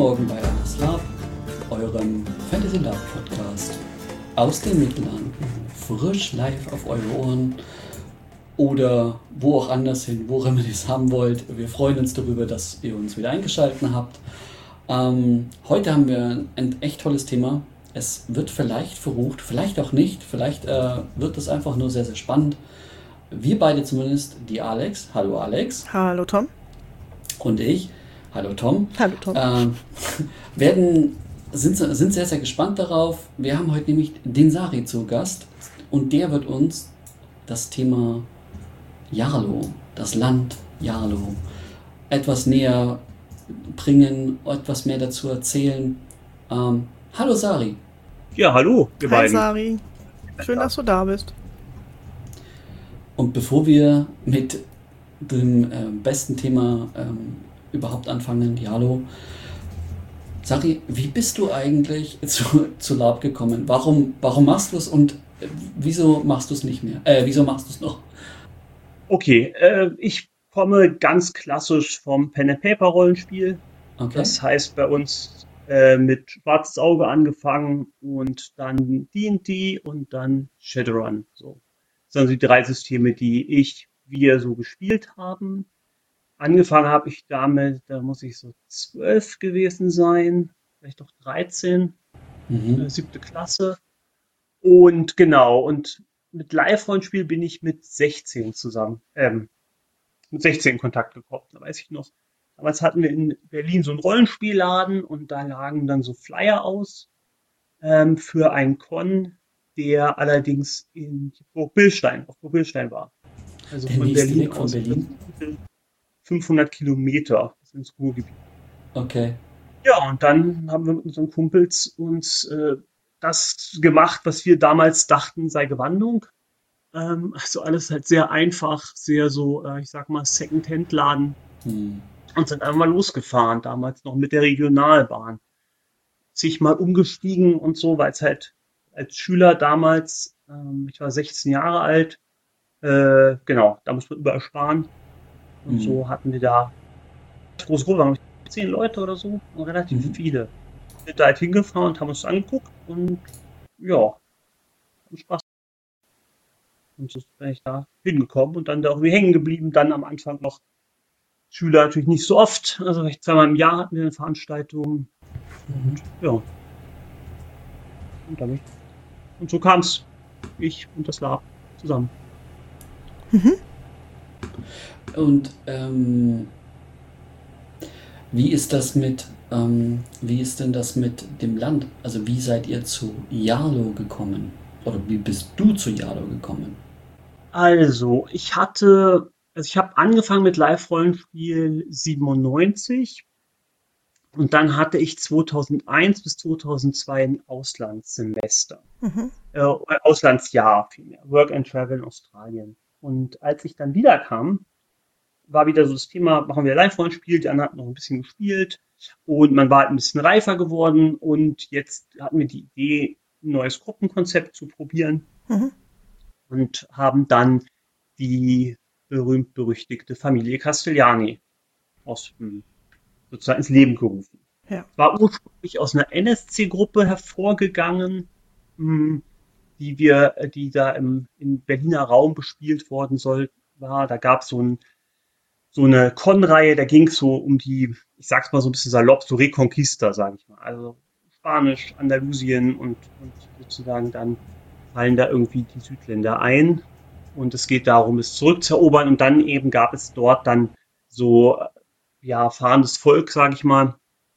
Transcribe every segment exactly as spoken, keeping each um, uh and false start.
Morgen bei Alles Lab, eurem Fantasy Lab Podcast aus den Mittellanden, frisch live auf eure Ohren oder wo auch anders hin, wo ihr es haben wollt. Wir freuen uns darüber, dass ihr uns wieder eingeschaltet habt. Ähm, heute haben wir ein echt tolles Thema. Es wird vielleicht verrucht, vielleicht auch nicht, vielleicht äh, wird es einfach nur sehr, sehr spannend. Wir beide zumindest, die Alex, hallo Alex. Hallo Tom. Und ich, hallo Tom. Hallo Tom. Äh, werden, sind, sind sehr, sehr gespannt darauf. Wir haben heute nämlich den Sari zu Gast und der wird uns das Thema Jarlo, das Land Jarlo, etwas näher bringen, etwas mehr dazu erzählen. Ähm, hallo Sari. Ja, hallo, ihr Hi beiden. Sari, schön, dass du da bist. Und bevor wir mit dem äh, besten Thema ähm, überhaupt anfangen, Jarlo, Sari, wie bist du eigentlich zu, zu Lab gekommen? Warum, warum machst du es und äh, wieso machst du es nicht mehr? Äh, wieso machst du es noch? Okay, äh, ich komme ganz klassisch vom Pen-and-Paper-Rollenspiel. Okay. Das heißt bei uns äh, mit Schwarzes Auge angefangen und dann D und D und dann Shadowrun. So. Das sind die drei Systeme, die ich, wir so gespielt haben. Angefangen habe ich damit, da muss ich so zwölf gewesen sein, vielleicht auch dreizehn, Mhm. äh, siebte Klasse. Und genau, und mit Live-Rollenspiel bin ich mit sechzehn zusammen, ähm, mit sechzehn in Kontakt gekommen. Da weiß ich noch, damals hatten wir in Berlin so einen Rollenspielladen und da lagen dann so Flyer aus ähm, für einen Con, der allerdings in Burg Billstein, auf Burg Billstein war. Also Der von nächste Berlin Weg von aus Berlin. fünfhundert Kilometer ins Ruhrgebiet. Okay. Ja, und dann haben wir mit unseren Kumpels uns äh, das gemacht, was wir damals dachten sei Gewandung. Ähm, also alles halt sehr einfach, sehr so, äh, ich sag mal, Second-Hand-Laden. Hm. Und sind einmal losgefahren, damals noch mit der Regionalbahn. Sich mal umgestiegen und so, weil es halt als Schüler damals, ähm, ich war sechzehn Jahre alt, äh, genau, da muss man überall sparen. Und Mhm. so hatten wir da große Gruppe, waren zehn Leute oder so, und relativ Mhm. viele. Wir sind da halt hingefahren und haben uns angeguckt und ja, haben Spaß. Und so bin ich da hingekommen und dann da irgendwie hängen geblieben. Dann am Anfang noch Schüler natürlich nicht so oft, also vielleicht zweimal im Jahr hatten wir eine Veranstaltung. Mhm. Ja. Und, damit. und so kam es. Ich und das Lab zusammen. Und ähm, wie ist das mit, ähm, wie ist denn das mit dem Land? Also wie seid ihr zu Jarlo gekommen? Oder wie bist du zu Jarlo gekommen? Also, ich hatte, also ich habe angefangen mit Live-Rollenspiel siebenundneunzig und dann hatte ich zweitausendeins bis zweitausendzwei ein Auslandssemester. Mhm. Äh, Auslandsjahr vielmehr. Work and Travel in Australien. Und als ich dann wiederkam, war wieder so das Thema, machen wir Live-Rollenspiel, die anderen hatten noch ein bisschen gespielt und man war halt ein bisschen reifer geworden und jetzt hatten wir die Idee, ein neues Gruppenkonzept zu probieren Mhm. und haben dann die berühmt-berüchtigte Familie Castellani aus, hm, sozusagen ins Leben gerufen. Ja. War ursprünglich aus einer N S C-Gruppe hervorgegangen, hm, die wir, äh, die da im, im Berliner Raum bespielt worden soll, war. Da gab es so, ein, so eine Con-Reihe, da ging es so um die, ich sag's mal so ein bisschen salopp, so Reconquista, sage ich mal. Also Spanisch, Andalusien und, und sozusagen dann fallen da irgendwie die Südländer ein. Und es geht darum, es zurückzuerobern. Und dann eben gab es dort dann so, äh, ja, fahrendes Volk, sage ich mal.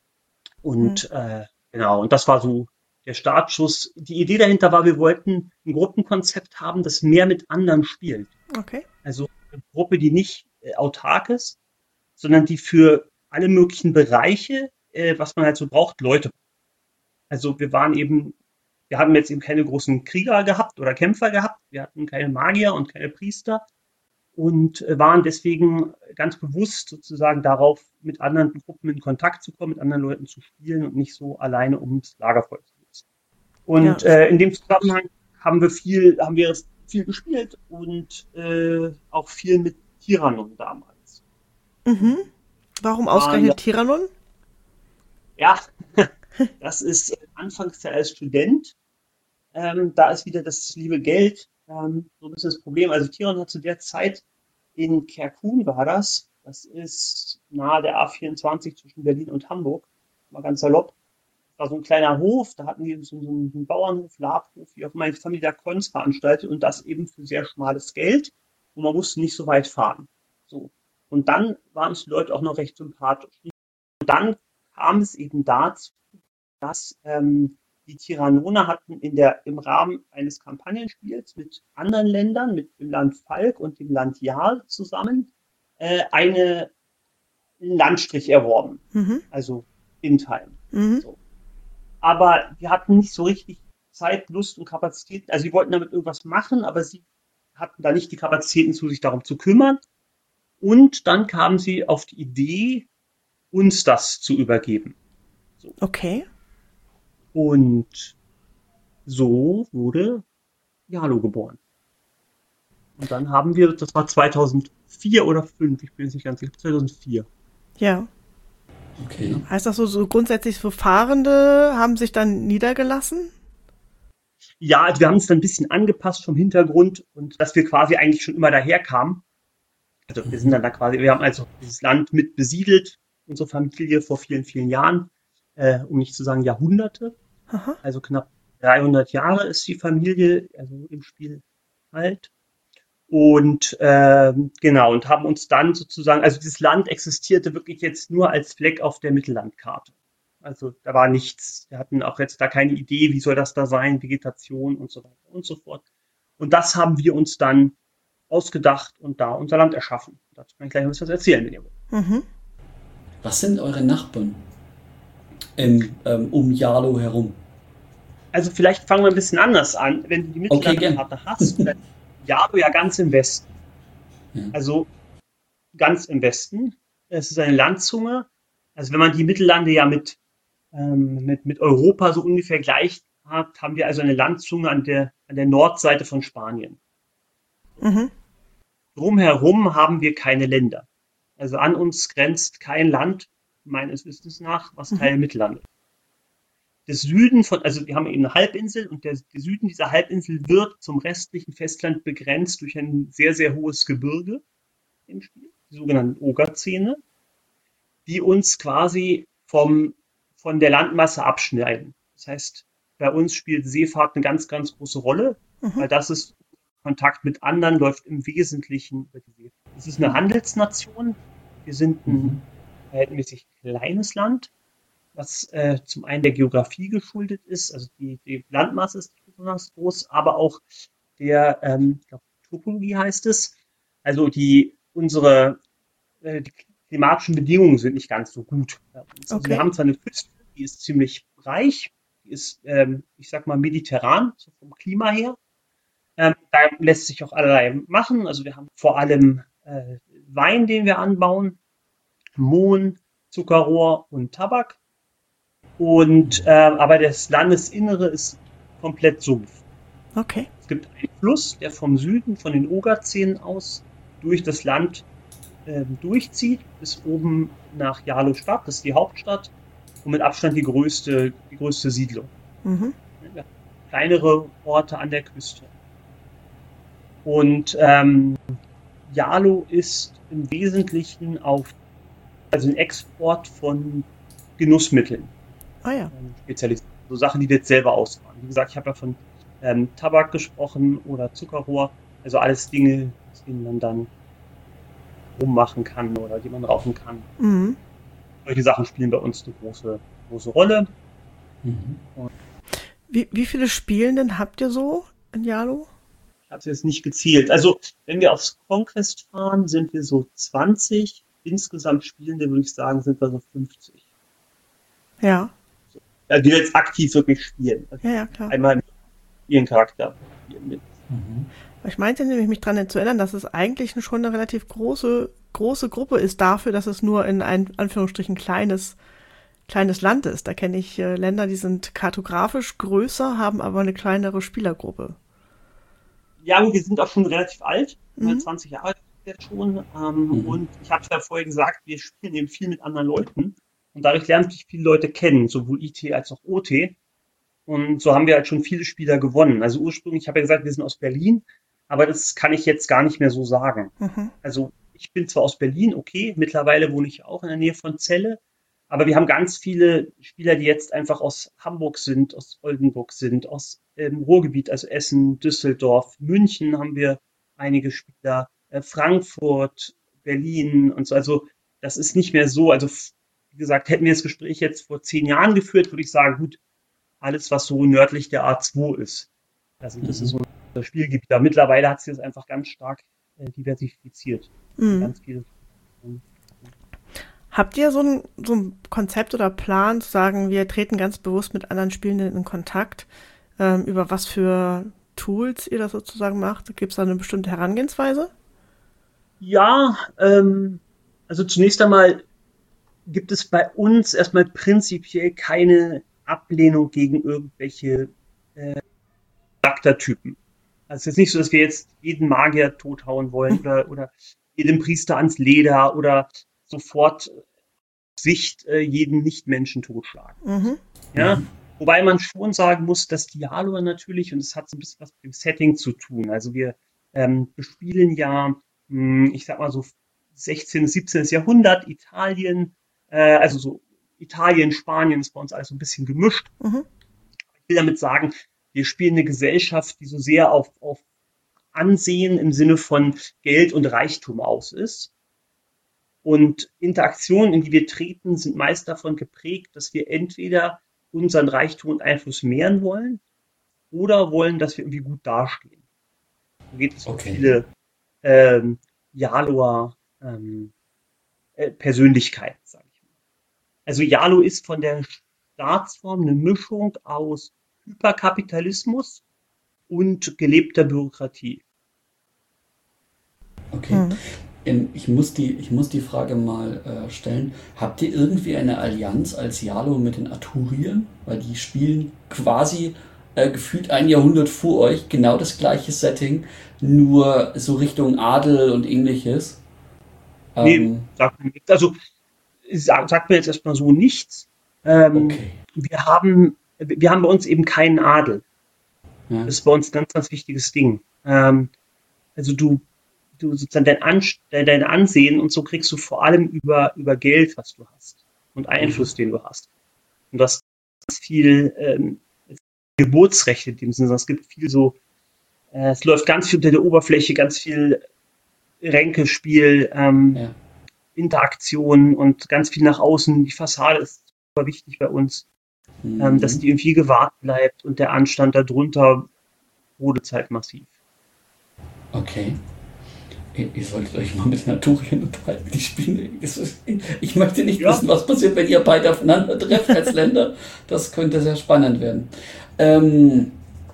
Und äh, genau, und das war so der Startschuss. Die Idee dahinter war, wir wollten ein Gruppenkonzept haben, das mehr mit anderen spielt. Okay. Also eine Gruppe, die nicht äh, autark ist, sondern die für alle möglichen Bereiche, äh, was man halt so braucht, Leute. Also wir waren eben, wir haben jetzt eben keine großen Krieger gehabt oder Kämpfer gehabt, wir hatten keine Magier und keine Priester und äh, waren deswegen ganz bewusst sozusagen darauf, mit anderen Gruppen in Kontakt zu kommen, mit anderen Leuten zu spielen und nicht so alleine ums Lagerfeuer zu sitzen. Und Ja. äh, in dem Zusammenhang haben wir viel, haben wir viel gespielt und äh, auch viel mit Tyrannon damals. Mhm. Warum War ja ausgerechnet Tyrannon? Ja, das ist Anfangszeit als Student. Ähm, da ist wieder das liebe Geld ähm, so ein bisschen das Problem. Also Tiron hat zu der Zeit in Kerkun war das. Das ist nahe der A vierundzwanzig zwischen Berlin und Hamburg. Mal ganz salopp. Das war so ein kleiner Hof, da hatten die so, so einen Bauernhof, Labhof, wie auch immer, die Familie da Cons veranstaltet und das eben für sehr schmales Geld. Und man musste nicht so weit fahren. So. Und dann waren uns die Leute auch noch recht sympathisch. Und dann kam es eben dazu, dass ähm, die Tiranoner hatten in der, im Rahmen eines Kampagnenspiels mit anderen Ländern, mit dem Land Falk und dem Land Jarl zusammen, äh, eine Landstrich erworben. Mhm. Also Indheim. Mhm. So. Aber die hatten nicht so richtig Zeit, Lust und Kapazitäten. Also sie wollten damit irgendwas machen, aber sie hatten da nicht die Kapazitäten zu, sich darum zu kümmern. Und dann kamen sie auf die Idee, uns das zu übergeben. So. Okay. Und so wurde Yalo geboren. Und dann haben wir, das war zweitausendvier oder zweitausendfünf, ich bin jetzt nicht ganz sicher, zweitausendvier. Ja. Okay. Heißt das so, so grundsätzlich so Fahrende haben sich dann niedergelassen? Ja, also wir haben es dann ein bisschen angepasst vom Hintergrund und dass wir quasi eigentlich schon immer daher kamen. Also wir sind dann da quasi, wir haben also dieses Land mit besiedelt, unsere Familie vor vielen, vielen Jahren, äh, um nicht zu sagen Jahrhunderte. Aha. Also knapp dreihundert Jahre ist die Familie, also im Spiel alt. Und ähm, genau, und haben uns dann sozusagen, also dieses Land existierte wirklich jetzt nur als Fleck auf der Mittellandkarte. Also da war nichts, wir hatten auch jetzt da keine Idee, wie soll das da sein, Vegetation und so weiter und so fort. Und das haben wir uns dann ausgedacht und da unser Land erschaffen. Dazu kann ich gleich noch was erzählen, wenn ihr wollt. Mhm. Was sind eure Nachbarn im, ähm, um Yalo herum? Also vielleicht fangen wir ein bisschen anders an. Wenn du die Okay, Mittellandkarte hast, dann Yalo ja ganz im Westen. Ja. Also ganz im Westen. Es ist eine Landzunge. Also wenn man die Mittellande ja mit, ähm, mit, mit Europa so ungefähr gleich hat, haben wir also eine Landzunge an der, an der Nordseite von Spanien. Mhm. Drumherum haben wir keine Länder. Also an uns grenzt kein Land, meines Wissens nach, was Teil der Mittellande ist. Der Süden von, also wir haben eben eine Halbinsel und der, der Süden dieser Halbinsel wird zum restlichen Festland begrenzt durch ein sehr, sehr hohes Gebirge im Spiel, die sogenannten Ogerzähne, die uns quasi vom, von der Landmasse abschneiden. Das heißt, bei uns spielt Seefahrt eine ganz, ganz große Rolle, Mhm. weil das ist Kontakt mit anderen läuft im Wesentlichen über die Seefahrt. Es ist eine Handelsnation. Wir sind ein Mhm. verhältnismäßig kleines Land, was äh, zum einen der Geografie geschuldet ist, also die, die Landmasse ist nicht besonders groß, aber auch der, ähm, ich glaube, Topologie heißt es, also die unsere äh, die klimatischen Bedingungen sind nicht ganz so gut bei uns. Also wir Okay. haben zwar eine Küste, die ist ziemlich reich, die ist, ähm, ich sag mal, mediterran, so vom Klima her. Ähm, da lässt sich auch allerlei machen. Also wir haben vor allem äh, Wein, den wir anbauen, Mohn, Zuckerrohr und Tabak. Und äh, aber das Landesinnere ist komplett Sumpf. Okay. Es gibt einen Fluss, der vom Süden, von den Ogerzähnen aus, durch das Land ähm, durchzieht, bis oben nach Yalo-Stadt, das ist die Hauptstadt, und mit Abstand die größte, die größte Siedlung. Mhm. Ja, kleinere Orte an der Küste. Und ähm, Yalo ist im Wesentlichen auf, also ein Export von Genussmitteln Ah ja. ähm, spezialisiert. So Sachen, die wir jetzt selber ausfahren. Wie gesagt, ich habe ja von ähm, Tabak gesprochen oder Zuckerrohr. Also alles Dinge, die man dann rummachen kann oder die man rauchen kann. Mhm. Solche Sachen spielen bei uns eine große, große Rolle. Mhm. Wie, wie viele Spielenden habt ihr so in Yalo? Ich habe es jetzt nicht gezielt. Also, wenn wir aufs Conquest fahren, sind wir so zwanzig. Insgesamt Spielende, würde ich sagen, sind wir so fünfzig. Ja. Also, die wir jetzt aktiv wirklich spielen. Also Ja, ja, klar. einmal ihren Charakter spielen mit. Mhm. Ich meinte nämlich, mich daran zu erinnern, dass es eigentlich schon eine relativ große, große Gruppe ist dafür, dass es nur in ein, Anführungsstrichen, kleines, kleines Land ist. Da kenne ich äh, Länder, die sind kartografisch größer, haben aber eine kleinere Spielergruppe. Ja, gut, wir sind auch schon relativ alt. Mhm. zwanzig Jahre alt jetzt schon. Ähm, Mhm. Und ich habe es ja vorher gesagt, wir spielen eben viel mit anderen Leuten. Und dadurch lernen sich viele Leute kennen, sowohl I T als auch O T. Und so haben wir halt schon viele Spieler gewonnen. Also ursprünglich, ich habe ja gesagt, wir sind aus Berlin, aber das kann ich jetzt gar nicht mehr so sagen. Mhm. Also ich bin zwar aus Berlin, okay, mittlerweile wohne ich auch in der Nähe von Celle, aber wir haben ganz viele Spieler, die jetzt einfach aus Hamburg sind, aus Oldenburg sind, aus ähm, Ruhrgebiet, also Essen, Düsseldorf, München haben wir einige Spieler, äh, Frankfurt, Berlin und so. Also das ist nicht mehr so. Also wie gesagt, hätten wir das Gespräch jetzt vor zehn Jahren geführt, würde ich sagen, gut, alles, was so nördlich der A zwei ist. Also das Mhm. ist so ein Spielgebiet. Da mittlerweile hat sich das einfach ganz stark äh, diversifiziert. Mhm. Ganz viele. Habt ihr so ein, so ein Konzept oder Plan, zu sagen, wir treten ganz bewusst mit anderen Spielenden in Kontakt, ähm, über was für Tools ihr das sozusagen macht? Gibt es da eine bestimmte Herangehensweise? Ja, ähm, also zunächst einmal gibt es bei uns erstmal prinzipiell keine Ablehnung gegen irgendwelche äh, Charaktertypen. Also es ist nicht so, dass wir jetzt jeden Magier tothauen wollen oder, oder jedem Priester ans Leder oder sofort Sicht äh, jeden Nichtmenschen totschlagen. Mhm. Ja, wobei man schon sagen muss, dass Dialog natürlich, und das hat so ein bisschen was mit dem Setting zu tun. Also wir ähm, bespielen ja, mh, ich sag mal so sechzehnten., siebzehnten. Jahrhundert, Italien, äh, also so Italien, Spanien ist bei uns alles so ein bisschen gemischt. Mhm. Ich will damit sagen, wir spielen eine Gesellschaft, die so sehr auf, auf Ansehen im Sinne von Geld und Reichtum aus ist. Und Interaktionen, in die wir treten, sind meist davon geprägt, dass wir entweder unseren Reichtum und Einfluss mehren wollen oder wollen, dass wir irgendwie gut dastehen. So geht es um Okay. viele ähm, Jaloer ähm, äh, Persönlichkeiten, sage ich mal. Also Jalo ist von der Staatsform eine Mischung aus Hyperkapitalismus und gelebter Bürokratie. Okay. Mhm. Ähm, Ich muss die, ich muss die Frage mal äh, stellen. Habt ihr irgendwie eine Allianz als Jalo mit den Arthuriern? Weil die spielen quasi äh, gefühlt ein Jahrhundert vor euch genau das gleiche Setting, nur so Richtung Adel und ähnliches. Nee, Ähm, sagt mir nichts. Also sagt, sagt mir jetzt erstmal so nichts. Ähm, okay. wir haben, wir haben bei uns eben keinen Adel. Ja. Das ist bei uns ein ganz, ganz wichtiges Ding. Ähm, also du, du sozusagen dein, Anst dein Ansehen und so kriegst du vor allem über, über Geld, was du hast und Einfluss, den du hast. Und das ist viel ähm, Geburtsrechte in dem Sinne. Es gibt viel so, äh, es läuft ganz viel unter der Oberfläche, ganz viel Ränkespiel, ähm, Ja. Interaktion und ganz viel nach außen. Die Fassade ist super wichtig bei uns, ähm, dass Mhm. die irgendwie gewahrt bleibt und der Anstand darunter rodet halt massiv. Okay. Ihr, ihr solltet euch mal mit den Arthuriern unterhalten. Die spielen. es ist- Ich möchte nicht Ja. wissen, was passiert, wenn ihr beide aufeinander trefft als Länder. Das könnte sehr spannend werden. Ähm,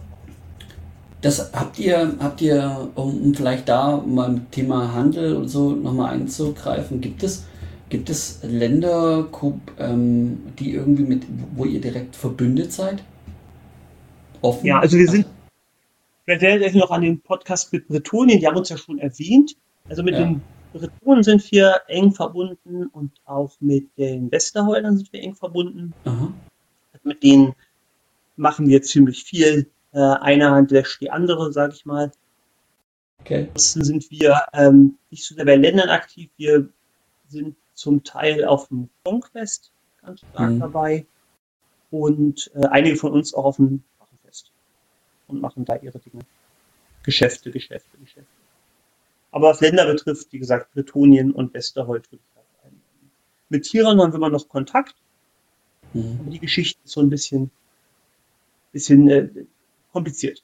das habt ihr, habt ihr, um, um vielleicht da mal im Thema Handel und so nochmal einzugreifen, gibt es, gibt es Länder, Ko- ähm, die irgendwie mit, wo ihr direkt verbündet seid? Offen? Ja, also wir sind, vielleicht erinnert euch noch an den Podcast mit Bretonien, die haben uns ja schon erwähnt. Also mit Ja. den Bretonen sind wir eng verbunden und auch mit den Westerholdern sind wir eng verbunden. Aha. Mit denen machen wir ziemlich viel. Äh, eine Hand wäscht die andere, sage ich mal. Okay. Ansonsten sind wir ähm, nicht so sehr bei Ländern aktiv. Wir sind zum Teil auf dem Conquest ganz stark Mhm. dabei und äh, einige von uns auch auf dem Wachenfest und machen da ihre Dinge. Geschäfte, Geschäfte, Geschäfte. Aber was Länder betrifft, wie gesagt, Bretonien und Westerhold würde ich auch einnehmen. Mit Tiranon haben wir immer noch Kontakt, Mhm. aber die Geschichte ist so ein bisschen, bisschen äh, kompliziert.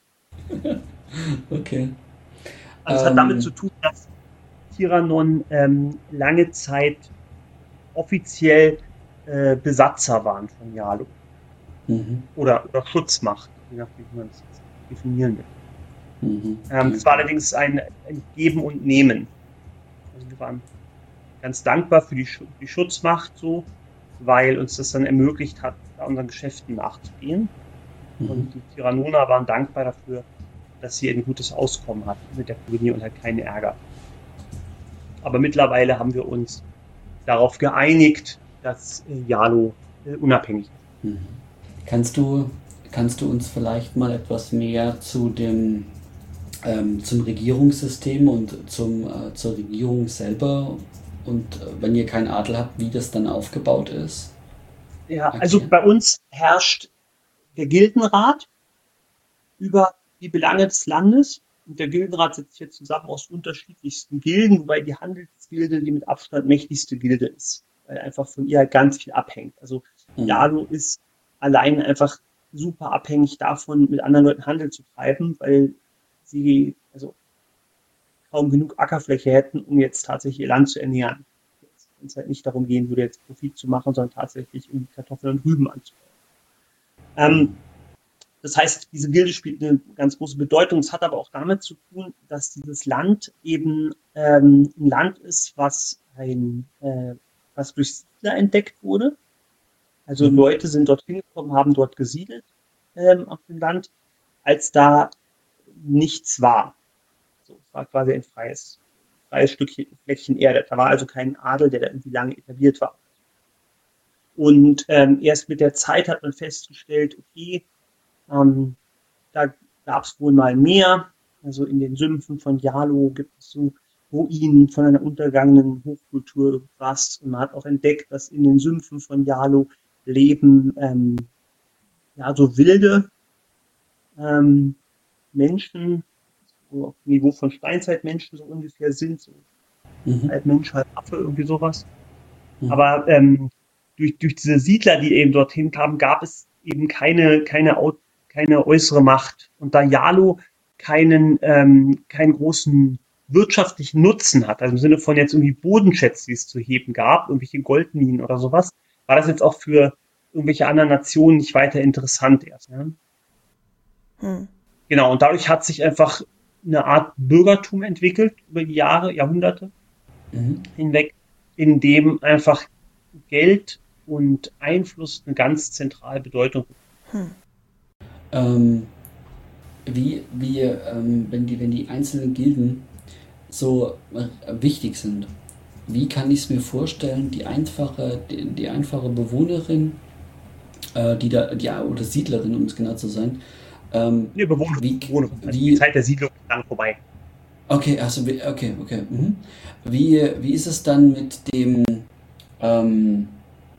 Okay. Also es hat Ähm. damit zu tun, dass Tiranon ähm, lange Zeit offiziell äh, Besatzer waren von Yalo Mhm. oder, oder Schutzmacht, je nachdem, wie man das jetzt definieren will. Mhm. Ähm, es war allerdings ein, ein Geben und Nehmen. Also wir waren ganz dankbar für die, Schu die Schutzmacht so, weil uns das dann ermöglicht hat, da unseren Geschäften nachzugehen. Mhm. Und die Tiranoner waren dankbar dafür, dass sie ein gutes Auskommen hatten mit der Kolonie und halt keinen Ärger. Aber mittlerweile haben wir uns darauf geeinigt, dass äh, Yalo äh, unabhängig ist. Mhm. Kannst du, kannst du uns vielleicht mal etwas mehr zu dem ähm, zum Regierungssystem und zum, äh, zur Regierung selber und äh, wenn ihr keinen Adel habt, wie das dann aufgebaut ist? Ja, also Erklären. bei uns herrscht der Gildenrat über die Belange des Landes. Und der Gildenrat setzt sich jetzt zusammen aus unterschiedlichsten Gilden, wobei die Handelsgilde die mit Abstand mächtigste Gilde ist, weil einfach von ihr halt ganz viel abhängt. Also Mhm. Yalo ist allein einfach super abhängig davon, mit anderen Leuten Handel zu treiben, weil sie also kaum genug Ackerfläche hätten, um jetzt tatsächlich ihr Land zu ernähren. Wenn es halt nicht darum gehen würde, jetzt Profit zu machen, sondern tatsächlich irgendwie Kartoffeln und Rüben anzubauen. Mhm. Ähm, Das heißt, diese Gilde spielt eine ganz große Bedeutung. Es hat aber auch damit zu tun, dass dieses Land eben ähm, ein Land ist, was ein, äh, was durch Siedler entdeckt wurde. Also Mhm. Leute sind dorthin gekommen, haben dort gesiedelt ähm, auf dem Land, als da nichts war. So, es war quasi ein freies, freies Stückchen, Fleckchen Erde. Da war also kein Adel, der da irgendwie lange etabliert war. Und ähm, erst mit der Zeit hat man festgestellt, okay, ähm, da gab es wohl mal mehr. Also in den Sümpfen von Yalo gibt es so Ruinen von einer untergangenen Hochkultur irgendwas. Und man hat auch entdeckt, dass in den Sümpfen von Yalo leben ähm, ja so wilde ähm, Menschen, so auf dem Niveau von Steinzeitmenschen so ungefähr sind, so Mhm. halb Mensch, halb Affe, irgendwie sowas. Mhm. Aber ähm, durch, durch diese Siedler, die eben dorthin kamen, gab es eben keine, keine, Au- keine äußere Macht. Und da Yalo keinen, ähm, keinen großen wirtschaftlichen Nutzen hat, also im Sinne von jetzt irgendwie Bodenschätze, die es zu heben gab, irgendwelche Goldminen oder sowas, war das jetzt auch für irgendwelche anderen Nationen nicht weiter interessant erst. Ne? Hm. Genau, und dadurch hat sich einfach eine Art Bürgertum entwickelt über die Jahre, Jahrhunderte Mhm. hinweg, in dem einfach Geld und Einfluss eine ganz zentrale Bedeutung. Ähm, wie, wie ähm, wenn die, wenn die einzelnen Gilden so äh, wichtig sind, wie kann ich es mir vorstellen, die einfache, die, die einfache Bewohnerin, äh, die da, die, oder Siedlerin, um es genau zu sein, ähm, Ne, Bewohner, wie, Bewohner. Also die wie, Zeit der Siedlung ist lang vorbei. okay, also, wie- okay, okay, mhm. Wie, wie ist es dann mit dem, ähm,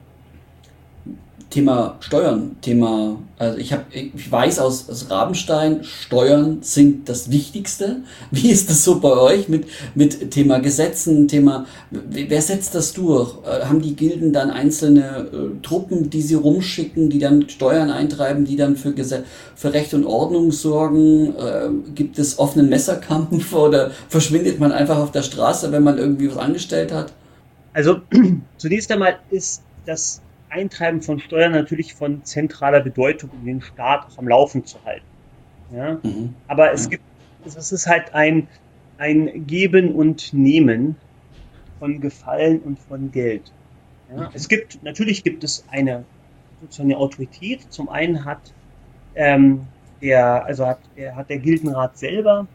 Thema Steuern, Thema, also ich habe, ich weiß aus, aus Rabenstein, Steuern sind das Wichtigste. Wie ist das so bei euch mit, mit Thema Gesetzen, Thema, wer setzt das durch? Äh, haben die Gilden dann einzelne äh, Truppen, die sie rumschicken, die dann Steuern eintreiben, die dann für, Gese für Recht und Ordnung sorgen? Äh, gibt es offenen Messerkampf oder verschwindet man einfach auf der Straße, wenn man irgendwie was angestellt hat? Also zunächst einmal ist das Eintreiben von Steuern natürlich von zentraler Bedeutung, um den Staat auch am Laufen zu halten. Ja? Mhm. Aber es Ja. gibt, es ist halt ein, ein Geben und Nehmen von Gefallen und von Geld. Ja? Okay. Es gibt, natürlich gibt es eine sozusagen eine Autorität. Zum einen hat ähm, der, also hat, der, hat der Gildenrat selber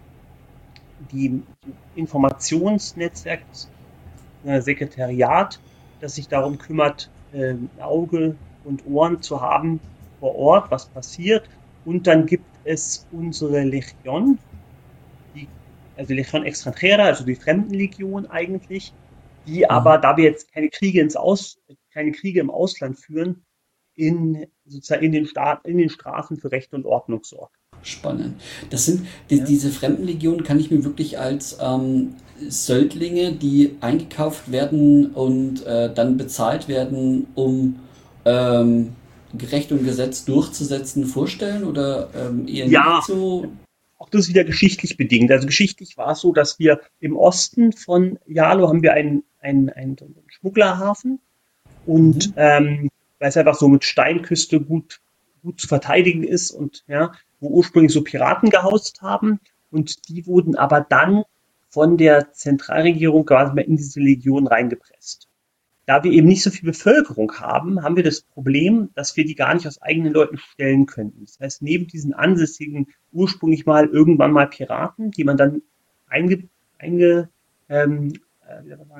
die, die Informationsnetzwerk, das äh, Sekretariat, das sich darum kümmert, äh, Auge und Ohren zu haben vor Ort, was passiert. Und dann gibt es unsere Legion, die, also Legion Extranjera, also die Fremdenlegion eigentlich, die Mhm. aber, da wir jetzt keine Kriege ins Aus, keine Kriege im Ausland führen, in sozusagen in den Staat, in den Straßen für Recht und Ordnung sorgt. Spannend. Das sind die, Ja? diese Fremdenlegionen kann ich mir wirklich als ähm, Söldlinge, die eingekauft werden und äh, dann bezahlt werden, um ähm, Gerecht und Gesetz durchzusetzen, vorstellen oder ähm, eher nicht Ja, so? auch das ist wieder geschichtlich bedingt. Also geschichtlich war es so, dass wir im Osten von Jalo haben wir einen, einen, einen, so einen Schmugglerhafen und Mhm. ähm, weil es einfach so mit Steinküste gut, gut zu verteidigen ist und ja, wo ursprünglich so Piraten gehaust haben und die wurden aber dann von der Zentralregierung quasi mal in diese Legion reingepresst. Da wir eben nicht so viel Bevölkerung haben, haben wir das Problem, dass wir die gar nicht aus eigenen Leuten stellen könnten. Das heißt, neben diesen ansässigen, ursprünglich mal irgendwann mal Piraten, die man dann einge, einge, ähm, äh, wie soll man sagen,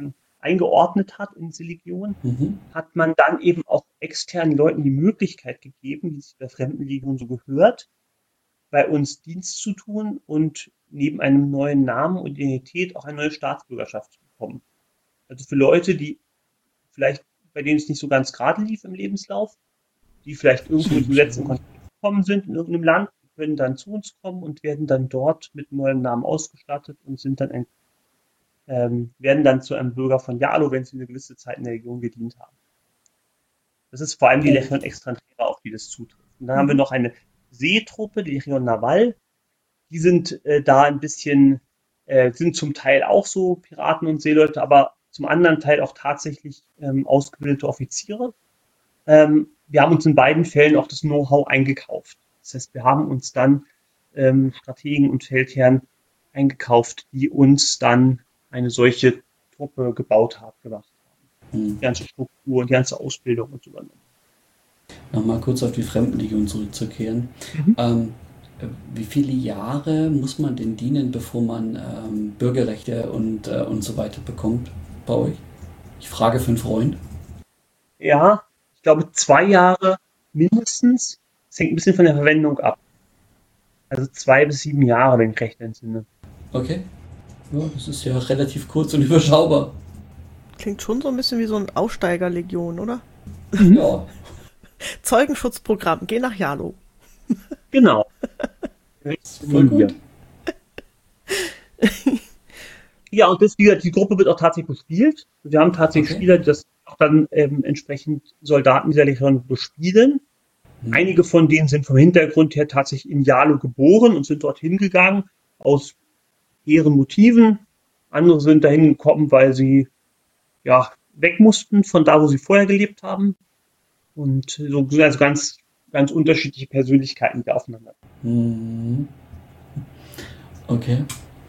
eingeordnet hat in diese Legion, Mhm. hat man dann eben auch externen Leuten die Möglichkeit gegeben, wie es der Fremdenlegion so gehört, bei uns Dienst zu tun und neben einem neuen Namen und Identität auch eine neue Staatsbürgerschaft zu bekommen. Also für Leute, die vielleicht, bei denen es nicht so ganz gerade lief im Lebenslauf, die vielleicht irgendwo mit dem letzten Kontakt gekommen sind in irgendeinem Land, die können dann zu uns kommen und werden dann dort mit neuem Namen ausgestattet und sind dann ein, ähm, werden dann zu einem Bürger von Yalo, wenn sie eine gewisse Zeit in der Region gedient haben. Das ist vor allem die Legion Extranjera, auf die das zutrifft. Und dann haben wir noch eine Seetruppe, die Legion Naval. Die sind äh, da ein bisschen, äh, sind zum Teil auch so Piraten und Seeleute, aber zum anderen Teil auch tatsächlich ähm, ausgebildete Offiziere. Ähm, wir haben uns in beiden Fällen auch das Know-how eingekauft. Das heißt, wir haben uns dann ähm, Strategen und Feldherren eingekauft, die uns dann eine solche Truppe gebaut haben, gemacht haben. Mhm. Die ganze Struktur, die ganze Ausbildung und so weiter. Nochmal kurz auf die Fremdenlegion zurückzukehren. Mhm. Ähm, wie viele Jahre muss man denn dienen, bevor man ähm, Bürgerrechte und, äh, und so weiter bekommt bei euch? Ich frage für einen Freund. Ja, ich glaube zwei Jahre mindestens. Es hängt ein bisschen von der Verwendung ab. Also zwei bis sieben Jahre, wenn ich recht entsinne. Okay. Ja, das ist ja relativ kurz und überschaubar. Klingt schon so ein bisschen wie so ein Aussteigerlegion, oder? Ja. Zeugenschutzprogramm, geh nach Yalo. Genau. Voll gut. Ja, und das, wie gesagt, die Gruppe wird auch tatsächlich bespielt. Wir haben tatsächlich Okay. Spieler, die das auch dann ähm, entsprechend Soldaten dieser Legion bespielen. Hm. Einige von denen sind vom Hintergrund her tatsächlich in Yalo geboren und sind dorthin gegangen aus ihren Motiven. Andere sind dahin gekommen, weil sie ja weg mussten von da, wo sie vorher gelebt haben. Und so also ganz, ganz unterschiedliche Persönlichkeiten, die da aufeinander. Mhm. Okay.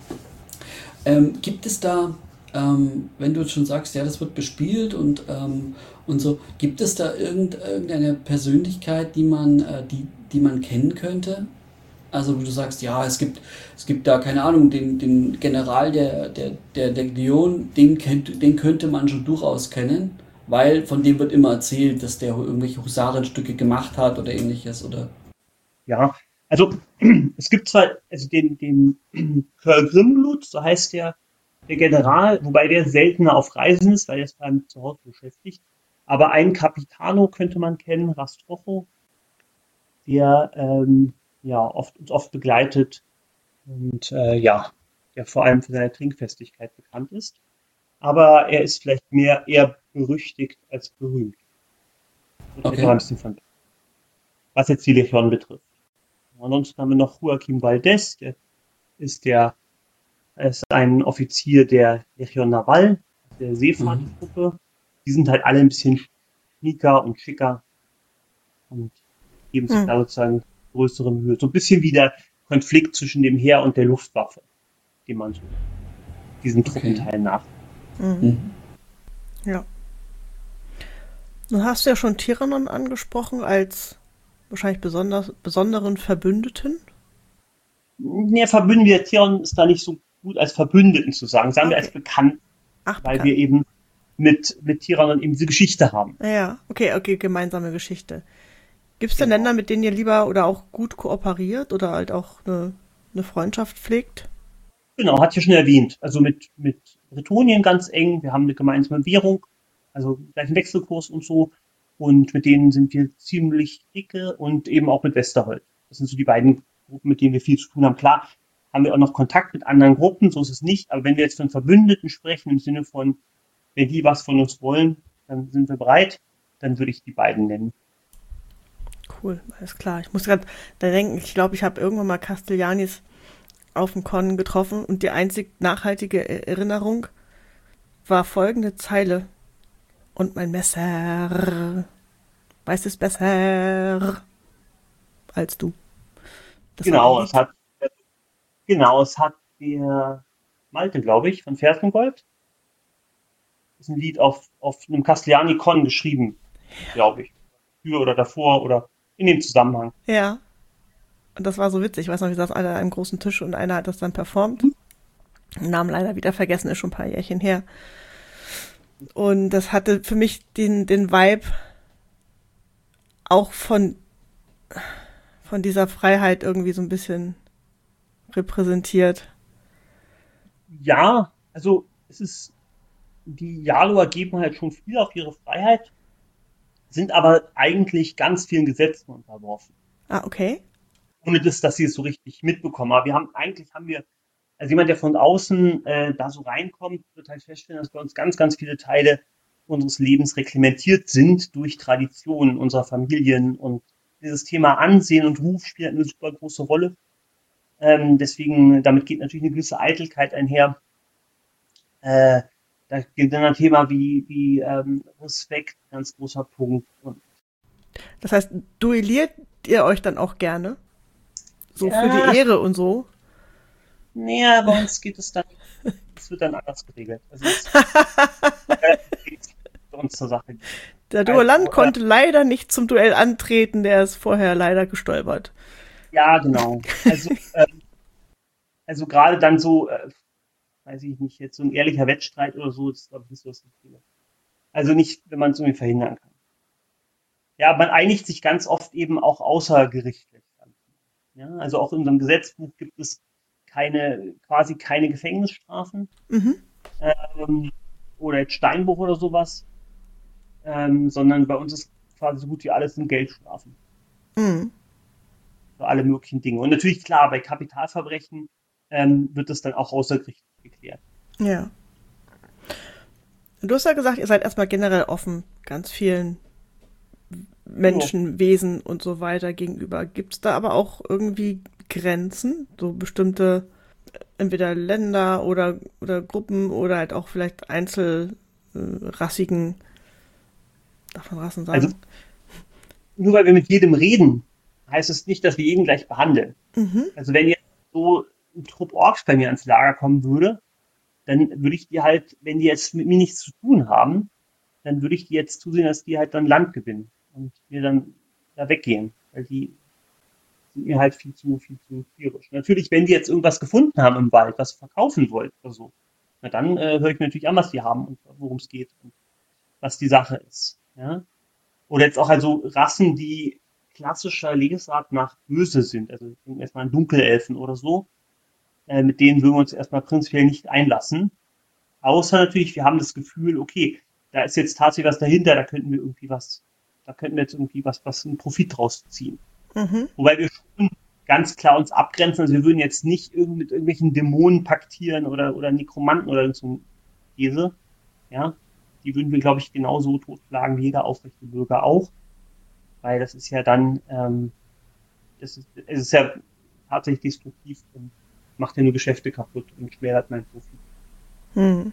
Ähm, gibt es da, ähm, wenn du jetzt schon sagst, ja, das wird bespielt und, ähm, und so, gibt es da irgend, irgendeine Persönlichkeit, die man, äh, die, die man kennen könnte? Also, wo du sagst, ja, es gibt, es gibt da, keine Ahnung, den, den General der, der, der Legion, den, kennt, den könnte man schon durchaus kennen, weil von dem wird immer erzählt, dass der irgendwelche Husarenstücke gemacht hat oder ähnliches, oder? Ja, also es gibt zwar also den, den Colonel Grimmblut, so heißt der, der General, wobei der seltener auf Reisen ist, weil er ist beim Zuhause beschäftigt. Aber einen Capitano könnte man kennen, Rastrojo, der ähm, ja oft uns oft begleitet und äh, ja, der vor allem für seine Trinkfestigkeit bekannt ist. Aber er ist vielleicht mehr eher berüchtigt als berühmt. Und Okay. noch ein bisschen von, was jetzt die Legion betrifft. Ansonsten haben wir noch Joaquim Valdez, der ist der ist ein Offizier der Legion Naval, der Seefahrtgruppe. Die sind halt alle ein bisschen schnieker und schicker und geben sich Hm. da sozusagen größere Mühe. So ein bisschen wie der Konflikt zwischen dem Heer und der Luftwaffe, den man so diesen Truppenteilen nach. Mhm. Ja. Nun hast du ja schon Tiranon angesprochen als wahrscheinlich besonders, besonderen Verbündeten. Ja, Verbündeten, der Theon ist da nicht so gut als Verbündeten zu sagen, sagen wir Okay. als bekannt, Ach, weil bekannt. wir eben mit, mit Tiranon eben diese Geschichte haben. Ja, okay, okay, gemeinsame Geschichte. Gibt es denn Genau. Länder, mit denen ihr lieber oder auch gut kooperiert oder halt auch eine, eine Freundschaft pflegt? Genau, hat ja schon erwähnt. Also mit, mit Bretonien ganz eng. Wir haben eine gemeinsame Währung, also gleichen Wechselkurs und so. Und mit denen sind wir ziemlich dicke und eben auch mit Westerhold. Das sind so die beiden Gruppen, mit denen wir viel zu tun haben. Klar haben wir auch noch Kontakt mit anderen Gruppen, so ist es nicht. Aber wenn wir jetzt von Verbündeten sprechen, im Sinne von, wenn die was von uns wollen, dann sind wir bereit, dann würde ich die beiden nennen. Cool, alles klar. Ich muss gerade da denken, ich glaube, ich habe irgendwann mal Castellanis auf dem Con getroffen und die einzig nachhaltige Erinnerung war folgende Zeile. Und mein Messer weiß es besser als du. Das Genau, war ein es hat, genau, es hat der Malte, glaube ich, von Fersengold. Das ist ein Lied auf, auf einem Castellani-Con geschrieben, glaube ich. Für oder davor oder in dem Zusammenhang. Ja. Und das war so witzig. Ich weiß noch, wir saßen alle an einem großen Tisch und einer hat das dann performt. Namen leider wieder vergessen, ist schon ein paar Jährchen her. Und das hatte für mich den, den Vibe auch von, von dieser Freiheit irgendwie so ein bisschen repräsentiert. Ja, also es ist, die Yalor geben halt schon viel auf ihre Freiheit, sind aber eigentlich ganz vielen Gesetzen unterworfen. Ah, okay. Ohne das, dass sie es so richtig mitbekommen. Aber wir haben, eigentlich haben wir, also jemand, der von außen äh, da so reinkommt, wird halt feststellen, dass bei uns ganz, ganz viele Teile unseres Lebens reglementiert sind durch Traditionen unserer Familien. Und dieses Thema Ansehen und Ruf spielt eine super große Rolle. Ähm, deswegen, damit geht natürlich eine gewisse Eitelkeit einher. Äh, da gibt dann ein Thema wie, wie ähm, Respekt, ganz großer Punkt. Und Das heißt, duelliert ihr euch dann auch gerne? So für ja, die Ehre und so? nee, bei uns geht es dann, es wird dann anders geregelt. Also es geht bei uns zur Sache. Der Duellant Also, äh, konnte leider nicht zum Duell antreten, der ist vorher leider gestolpert. ja, genau. Also, ähm, also gerade dann so, äh, weiß ich nicht, jetzt so ein ehrlicher Wettstreit oder so, ist glaube ich nicht so das Richtige. Also nicht, wenn man es irgendwie verhindern kann. Ja, man einigt sich ganz oft eben auch außergerichtlich. Ja, also auch in unserem Gesetzbuch gibt es keine, quasi keine Gefängnisstrafen, Mhm. ähm, oder jetzt Steinbruch oder sowas, ähm, sondern bei uns ist quasi so gut wie alles in Geldstrafen Mhm. für alle möglichen Dinge. Und natürlich klar, bei Kapitalverbrechen ähm, wird das dann auch außergerichtlich geklärt. Ja. Du hast ja gesagt, ihr seid erstmal generell offen, ganz vielen Menschen, Wesen und so weiter gegenüber. Gibt es da aber auch irgendwie Grenzen? So bestimmte, entweder Länder oder, oder Gruppen oder halt auch vielleicht einzelrassigen, darf man Rassen Also sagen? nur weil wir mit jedem reden, heißt es nicht, dass wir jeden gleich behandeln. Mhm. Also wenn jetzt so ein Trupp Orks bei mir ans Lager kommen würde, dann würde ich die halt, wenn die jetzt mit mir nichts zu tun haben, dann würde ich die jetzt zusehen, dass die halt dann Land gewinnen und mir dann da weggehen, weil die sind mir halt viel zu, viel zu tierisch. Natürlich, wenn die jetzt irgendwas gefunden haben im Wald, was sie verkaufen wollen oder so, na dann äh, höre ich mir natürlich an, was die haben und worum es geht und was die Sache ist. Ja? Oder jetzt auch also Rassen, die klassischer Lesart nach böse sind, also erstmal Dunkelelfen oder so, äh, mit denen würden wir uns erstmal prinzipiell nicht einlassen. Außer natürlich, wir haben das Gefühl, okay, da ist jetzt tatsächlich was dahinter, da könnten wir irgendwie was, da könnten wir jetzt irgendwie was, was einen Profit draus ziehen. Mhm. Wobei wir schon ganz klar uns abgrenzen, also wir würden jetzt nicht irgend mit irgendwelchen Dämonen paktieren oder, oder Nekromanten oder so Käse, ja. Die würden wir, glaube ich, genauso totschlagen wie jeder aufrechte Bürger auch. Weil das ist ja dann, ähm, das ist, es ist ja tatsächlich destruktiv und macht ja nur Geschäfte kaputt und schmälert mein Profit. Hm.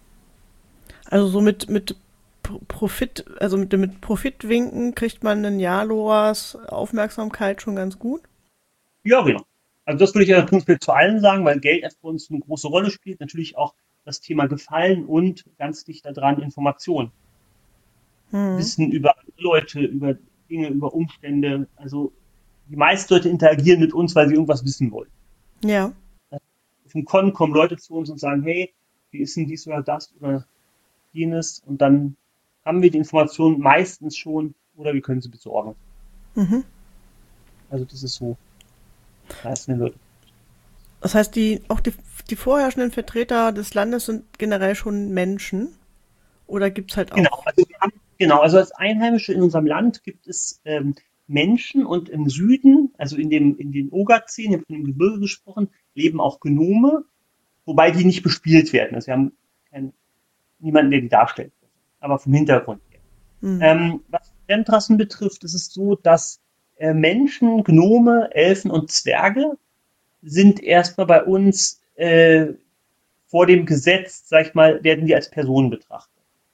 Also so mit, mit Pro- Profit, also mit, mit Profitwinken kriegt man den Jalors Aufmerksamkeit schon ganz gut. Ja, genau. Also das würde ich ja prinzipiell zu allen sagen, weil Geld erst bei uns eine große Rolle spielt. Natürlich auch das Thema Gefallen und ganz dicht daran Information. Hm. Wissen über Leute, über Dinge, über Umstände. Also die meisten Leute interagieren mit uns, weil sie irgendwas wissen wollen. Ja. Auf dem Con kommen Leute zu uns und sagen, hey, wie ist denn dies oder das oder jenes? Und dann haben wir die Informationen meistens schon oder wir können sie besorgen. Mhm. Also das ist so. Meistens Leute. Das heißt, die, auch die, die vorherrschenden Vertreter des Landes sind generell schon Menschen? Oder gibt's halt auch? Genau, also wir haben, genau, also als Einheimische in unserem Land gibt es ähm, Menschen und im Süden, also in dem in den Ogazien, ich habe von dem Gebirge gesprochen, leben auch Gnome, wobei die nicht bespielt werden. Also wir haben keinen, niemanden, der die darstellt, aber vom Hintergrund her. Hm. Ähm, was Fremdrassen betrifft, ist es so, dass äh, Menschen, Gnome, Elfen und Zwerge sind erstmal bei uns äh, vor dem Gesetz, sag ich mal, werden die als Personen betrachtet.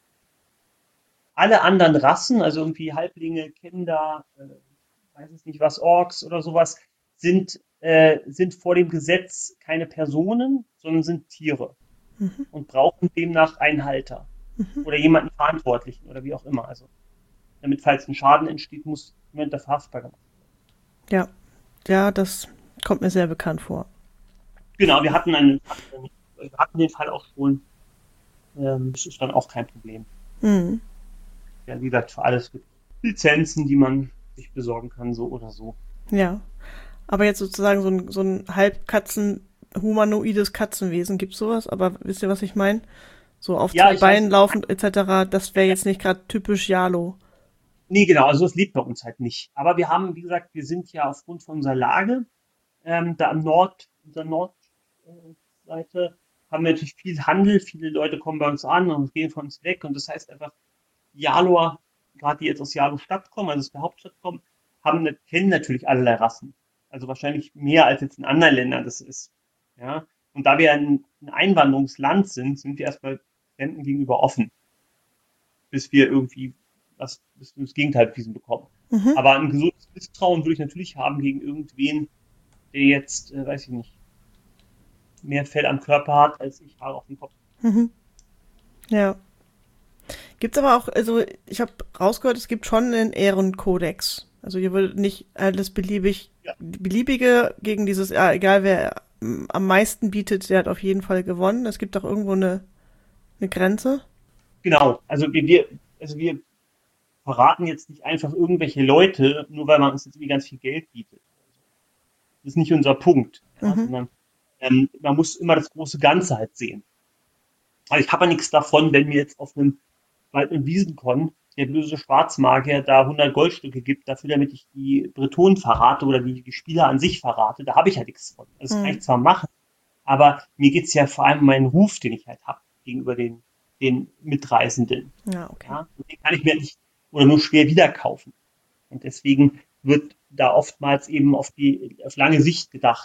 Alle anderen Rassen, also irgendwie Halblinge, Kinder, äh, weiß ich nicht was, Orks oder sowas, sind, äh, sind vor dem Gesetz keine Personen, sondern sind Tiere Mhm. und brauchen demnach einen Halter Mhm. oder jemanden Verantwortlichen oder wie auch immer. Also damit, falls ein Schaden entsteht, muss jemand dafür haftbar gemacht werden. Ja. Ja, das kommt mir sehr bekannt vor. Genau, wir hatten einen, wir hatten den Fall auch schon. Ähm, das ist dann auch kein Problem. Mhm. Ja, wie gesagt, für alles gibt es Lizenzen, die man sich besorgen kann, so oder so. Ja. Aber jetzt sozusagen so ein, so ein halb Katzen, humanoides Katzenwesen, gibt's sowas? Aber wisst ihr, was ich meine? So auf Ja, zwei ich weiß, Beinen laufend et cetera. Das wäre jetzt nicht gerade typisch Yalo. nee, genau, also es lebt bei uns halt nicht. Aber wir haben, wie gesagt, wir sind ja aufgrund von unserer Lage, ähm, da am Nord, unserer Nordseite, haben wir natürlich viel Handel, viele Leute kommen bei uns an und gehen von uns weg. Und das heißt einfach, Jalor, gerade die jetzt aus Jalo-Stadt kommen, also aus der Hauptstadt kommen, haben, kennen natürlich allerlei Rassen. Also wahrscheinlich mehr als jetzt in anderen Ländern das ist. Ja? Und da wir ein, ein Einwanderungsland sind, sind wir erstmal Fremden gegenüber offen, bis wir irgendwie was, bis wir das Gegenteil bewiesen bekommen. Mhm. Aber ein gesundes Misstrauen würde ich natürlich haben gegen irgendwen, der jetzt, äh, weiß ich nicht, mehr Fell am Körper hat, als ich Haare auf dem Kopf. Mhm. Ja. Gibt's aber auch, also ich habe rausgehört, es gibt schon einen Ehrenkodex. Also hier wird nicht alles beliebig, Ja, beliebige gegen dieses, ja, egal wer ähm, am meisten bietet, der hat auf jeden Fall gewonnen. Es gibt auch irgendwo eine, eine Grenze. genau. Also wir, wir, also wir verraten jetzt nicht einfach irgendwelche Leute, nur weil man uns jetzt irgendwie ganz viel Geld bietet. Das ist nicht unser Punkt, ja, Mhm. sondern ähm, man muss immer das große Ganze halt sehen. Also ich habe ja nichts davon, wenn mir jetzt auf einem Wald- und Wiesenkon der böse Schwarzmagier da hundert Goldstücke gibt, dafür, damit ich die Bretonen verrate oder die, die Spieler an sich verrate. Da habe ich ja nichts von. Also das kann Mhm. ich zwar machen, aber mir geht's ja vor allem um meinen Ruf, den ich halt habe gegenüber den, den Mitreisenden. Ja, okay. Ja? Und den kann ich mir nicht oder nur schwer wiederkaufen. Und deswegen wird da oftmals eben auf die auf lange Sicht gedacht,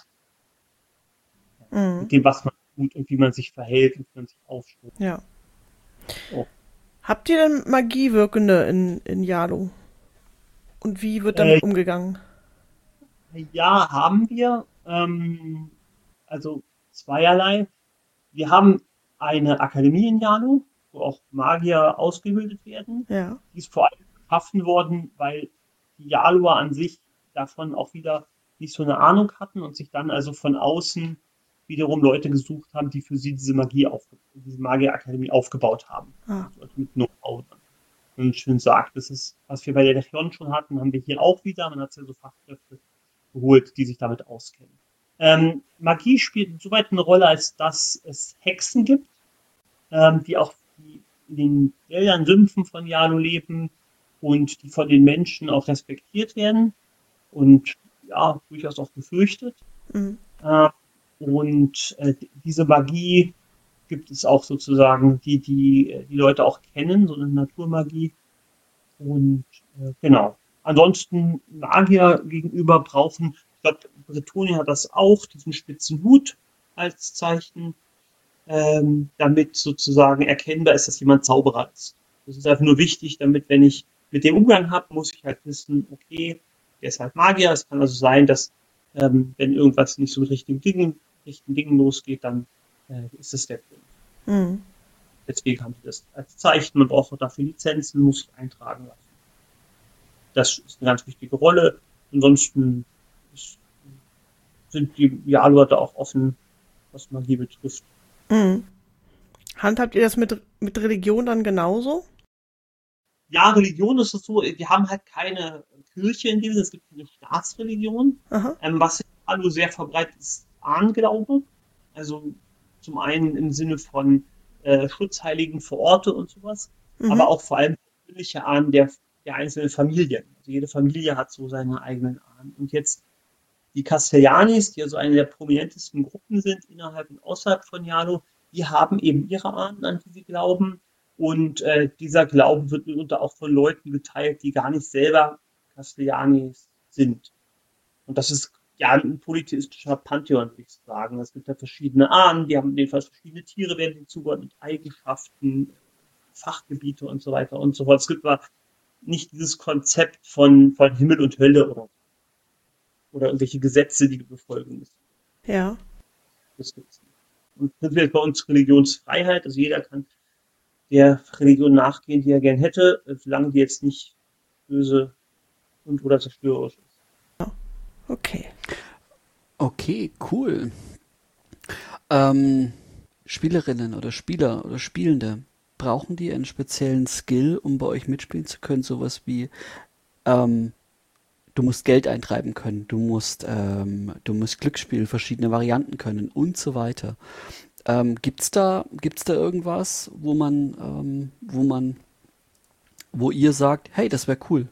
Mhm. mit dem, was man tut und wie man sich verhält und wie man sich aufstellt. Ja. So. Habt ihr denn Magiewirkende in, in Yalo? Und wie wird damit Äh, umgegangen? ja, haben wir. Ähm, also zweierlei. Wir haben eine Akademie in Jano, wo auch Magier ausgebildet werden. Ja. Die ist vor allem geschaffen worden, weil die Jaluer an sich davon auch wieder nicht so eine Ahnung hatten und sich dann also von außen wiederum Leute gesucht haben, die für sie diese Magie auf, diese Magierakademie aufgebaut haben. Ah. Also mit Know-how. Und schön sagt, das ist, was wir bei der Legion schon hatten, haben wir hier auch wieder. Man hat ja so Fachkräfte geholt, die sich damit auskennen. Ähm, Magie spielt insoweit eine Rolle, als dass es Hexen gibt, ähm, die auch die in den Wäldern, Sümpfen von Jalo leben und die von den Menschen auch respektiert werden und ja, durchaus auch gefürchtet. Mhm. Äh, und äh, diese Magie gibt es auch sozusagen, die die, die Leute auch kennen, so eine Naturmagie. Und äh, genau. Ansonsten Magier gegenüber brauchen, ich glaube, Bretonien hat das auch, diesen spitzen Hut als Zeichen, ähm, damit sozusagen erkennbar ist, dass jemand Zauberer ist. Das ist einfach nur wichtig, damit, wenn ich mit dem Umgang habe, muss ich halt wissen, okay, der ist halt Magier. Es kann also sein, dass ähm, wenn irgendwas nicht so mit richtigen Dingen, richtigen Dingen losgeht, dann äh, ist es der Grund. Mhm. Deswegen haben sie das als Zeichen. Man braucht auch dafür Lizenzen, muss ich eintragen lassen. Das ist eine ganz wichtige Rolle. Ansonsten ist, sind die Jahrleute auch offen, was Magie betrifft. Mhm. Handhabt ihr das mit, mit Religion dann genauso? Ja, Religion ist es so, wir haben halt keine Kirche in dem Sinne, es gibt keine Staatsreligion. Aha. Ähm, was in Alu sehr verbreitet ist, Ahnenglaube. Also zum einen im Sinne von äh, Schutzheiligen für Orte und sowas, aber Mhm. auch vor allem persönliche Ahnen der, der einzelnen Familien. Also jede Familie hat so seine eigenen Ahnen. Und jetzt die Castellanis, die also eine der prominentesten Gruppen sind innerhalb und außerhalb von Jalo, die haben eben ihre Ahnen, an die sie glauben. Und äh, dieser Glaube wird mitunter auch von Leuten geteilt, die gar nicht selber Castellanis sind. Und das ist ja ein polytheistischer Pantheon, würde ich sagen. Es gibt ja verschiedene Ahnen, die haben jedenfalls verschiedene Tiere, werden ihnen zugeordnet, Eigenschaften, Fachgebiete und so weiter und so fort. Es gibt aber nicht dieses Konzept von, von Himmel und Hölle oder, oder irgendwelche Gesetze, die du befolgen musst. Ja. Das gibt's nicht. Und prinzipiell bei uns Religionsfreiheit, also jeder kann der Religion nachgehen, die er gern hätte, solange die jetzt nicht böse und oder zerstörerisch ist. Okay. Okay, cool. Ähm, Spielerinnen oder Spieler oder Spielende, brauchen die einen speziellen Skill, um bei euch mitspielen zu können? Sowas wie, ähm, du musst Geld eintreiben können, du musst, ähm, du musst Glücksspiel, verschiedene Varianten können und so weiter. Ähm, gibt's da, gibt's da irgendwas, wo man, ähm, wo man, wo ihr sagt, hey, das wäre cool?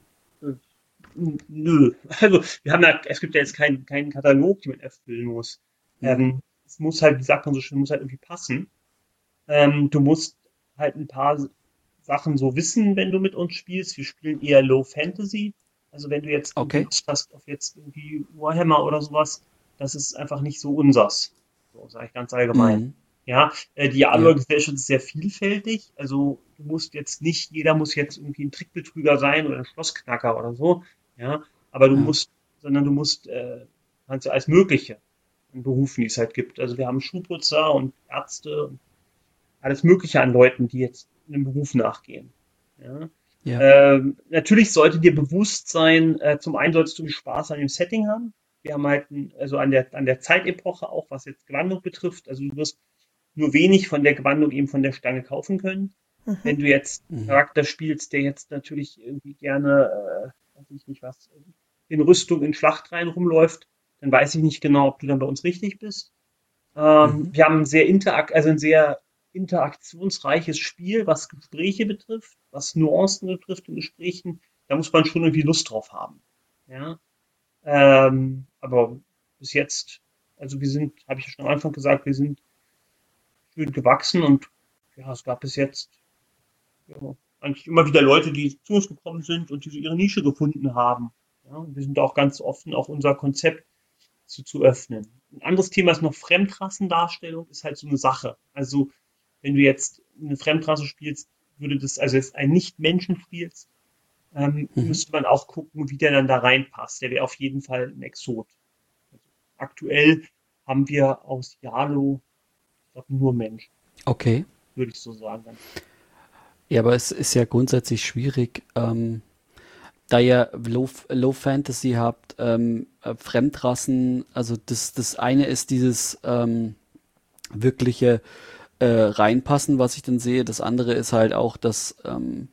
Nö. Also, wir haben ja, es gibt ja jetzt keinen, keinen Katalog, den man erfüllen muss. Mhm. Ähm, es muss halt, wie sagt man so schön, muss halt irgendwie passen. Ähm, du musst halt ein paar Sachen so wissen, wenn du mit uns spielst. Wir spielen eher Low Fantasy. Also wenn du jetzt irgendwie Okay. Lust hast auf jetzt irgendwie Warhammer oder sowas, das ist einfach nicht so unsers. So sage ich ganz allgemein. Mhm. Ja, äh, die Ja. Aloy-Gesellschaft ist sehr vielfältig. Also du musst jetzt nicht, jeder muss jetzt irgendwie ein Trickbetrüger sein oder ein Schlossknacker oder so. Ja, aber du Ja. musst, sondern du musst, äh, kannst ja alles Mögliche an Berufen, die es halt gibt. Also wir haben Schuhputzer und Ärzte und alles Mögliche an Leuten, die jetzt einem Beruf nachgehen. Ja. Ja. Ähm, natürlich sollte dir bewusst sein, äh, zum einen solltest du Spaß an dem Setting haben. Wir haben halt, ein, also an der, an der Zeitepoche auch, was jetzt Gewandung betrifft. Also du wirst nur wenig von der Gewandung eben von der Stange kaufen können. Mhm. Wenn du jetzt einen Mhm. Charakter spielst, der jetzt natürlich irgendwie gerne, äh, weiß ich nicht was, in Rüstung in Schlacht rein rumläuft, dann weiß ich nicht genau, ob du dann bei uns richtig bist. Ähm, Mhm. wir haben ein sehr interakt, also ein sehr interaktionsreiches Spiel, was Gespräche betrifft, was Nuancen betrifft in Gesprächen. Da muss man schon irgendwie Lust drauf haben. Ja, ähm, aber bis jetzt, also wir sind, habe ich ja schon am Anfang gesagt, wir sind schön gewachsen und ja, es gab bis jetzt ja, eigentlich immer wieder Leute, die zu uns gekommen sind und die so ihre Nische gefunden haben. Ja, und wir sind auch ganz offen, auch unser Konzept zu, zu öffnen. Ein anderes Thema ist noch Fremdrassendarstellung, ist halt so eine Sache. Also, wenn du jetzt eine Fremdrasse spielst, würde das, also jetzt einen Nicht-Menschen spielst, ähm, Mhm. müsste man auch gucken, wie der dann da reinpasst. Der wäre auf jeden Fall ein Exot. Also, aktuell haben wir aus Yalo, ich glaube, nur Menschen, Okay. würde ich so sagen. Ganz Ja, aber es ist ja grundsätzlich schwierig, ähm, da ihr Low, Low Fantasy habt, ähm, äh, Fremdrassen, also das, das eine ist dieses ähm, wirkliche äh, Reinpassen, was ich dann sehe. Das andere ist halt auch, dass, ähm,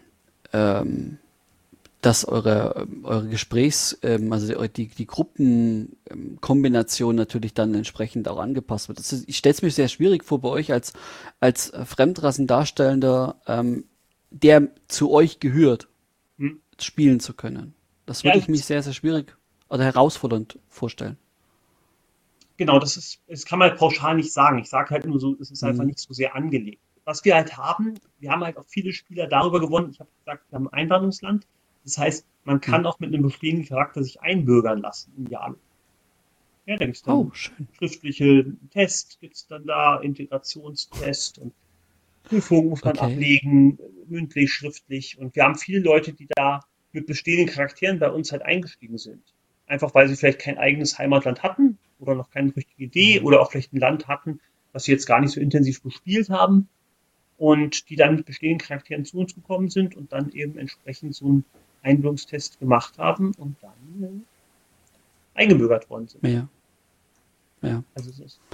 ähm, dass eure, eure Gesprächs, ähm, also die, die Gruppenkombination natürlich dann entsprechend auch angepasst wird. Das ist, ich stelle es mir sehr schwierig vor bei euch als, als Fremdrassendarstellender, ähm, der zu euch gehört, hm. spielen zu können. Das Ja, würde ich mich das, sehr, sehr schwierig oder herausfordernd vorstellen. genau, das ist, das kann man halt pauschal nicht sagen. Ich sage halt nur so, es ist einfach Mhm. nicht so sehr angelegt. Was wir halt haben, wir haben halt auch viele Spieler darüber gewonnen. Ich habe gesagt, wir haben ein Einwanderungsland. Das heißt, man Mhm. kann auch mit einem bestehenden Charakter sich einbürgern lassen im Jahr. Ja, da gibt's Oh, dann schön. schriftliche Tests, gibt's dann da, Integrationstest und Prüfungen muss man Okay. ablegen, mündlich, schriftlich. Und wir haben viele Leute, die da mit bestehenden Charakteren bei uns halt eingestiegen sind. Einfach weil sie vielleicht kein eigenes Heimatland hatten oder noch keine richtige Idee oder auch vielleicht ein Land hatten, was sie jetzt gar nicht so intensiv bespielt haben und die dann mit bestehenden Charakteren zu uns gekommen sind und dann eben entsprechend so einen Einbürgerungstest gemacht haben und dann äh, eingebürgert worden sind. Ja, ja. Also es ist,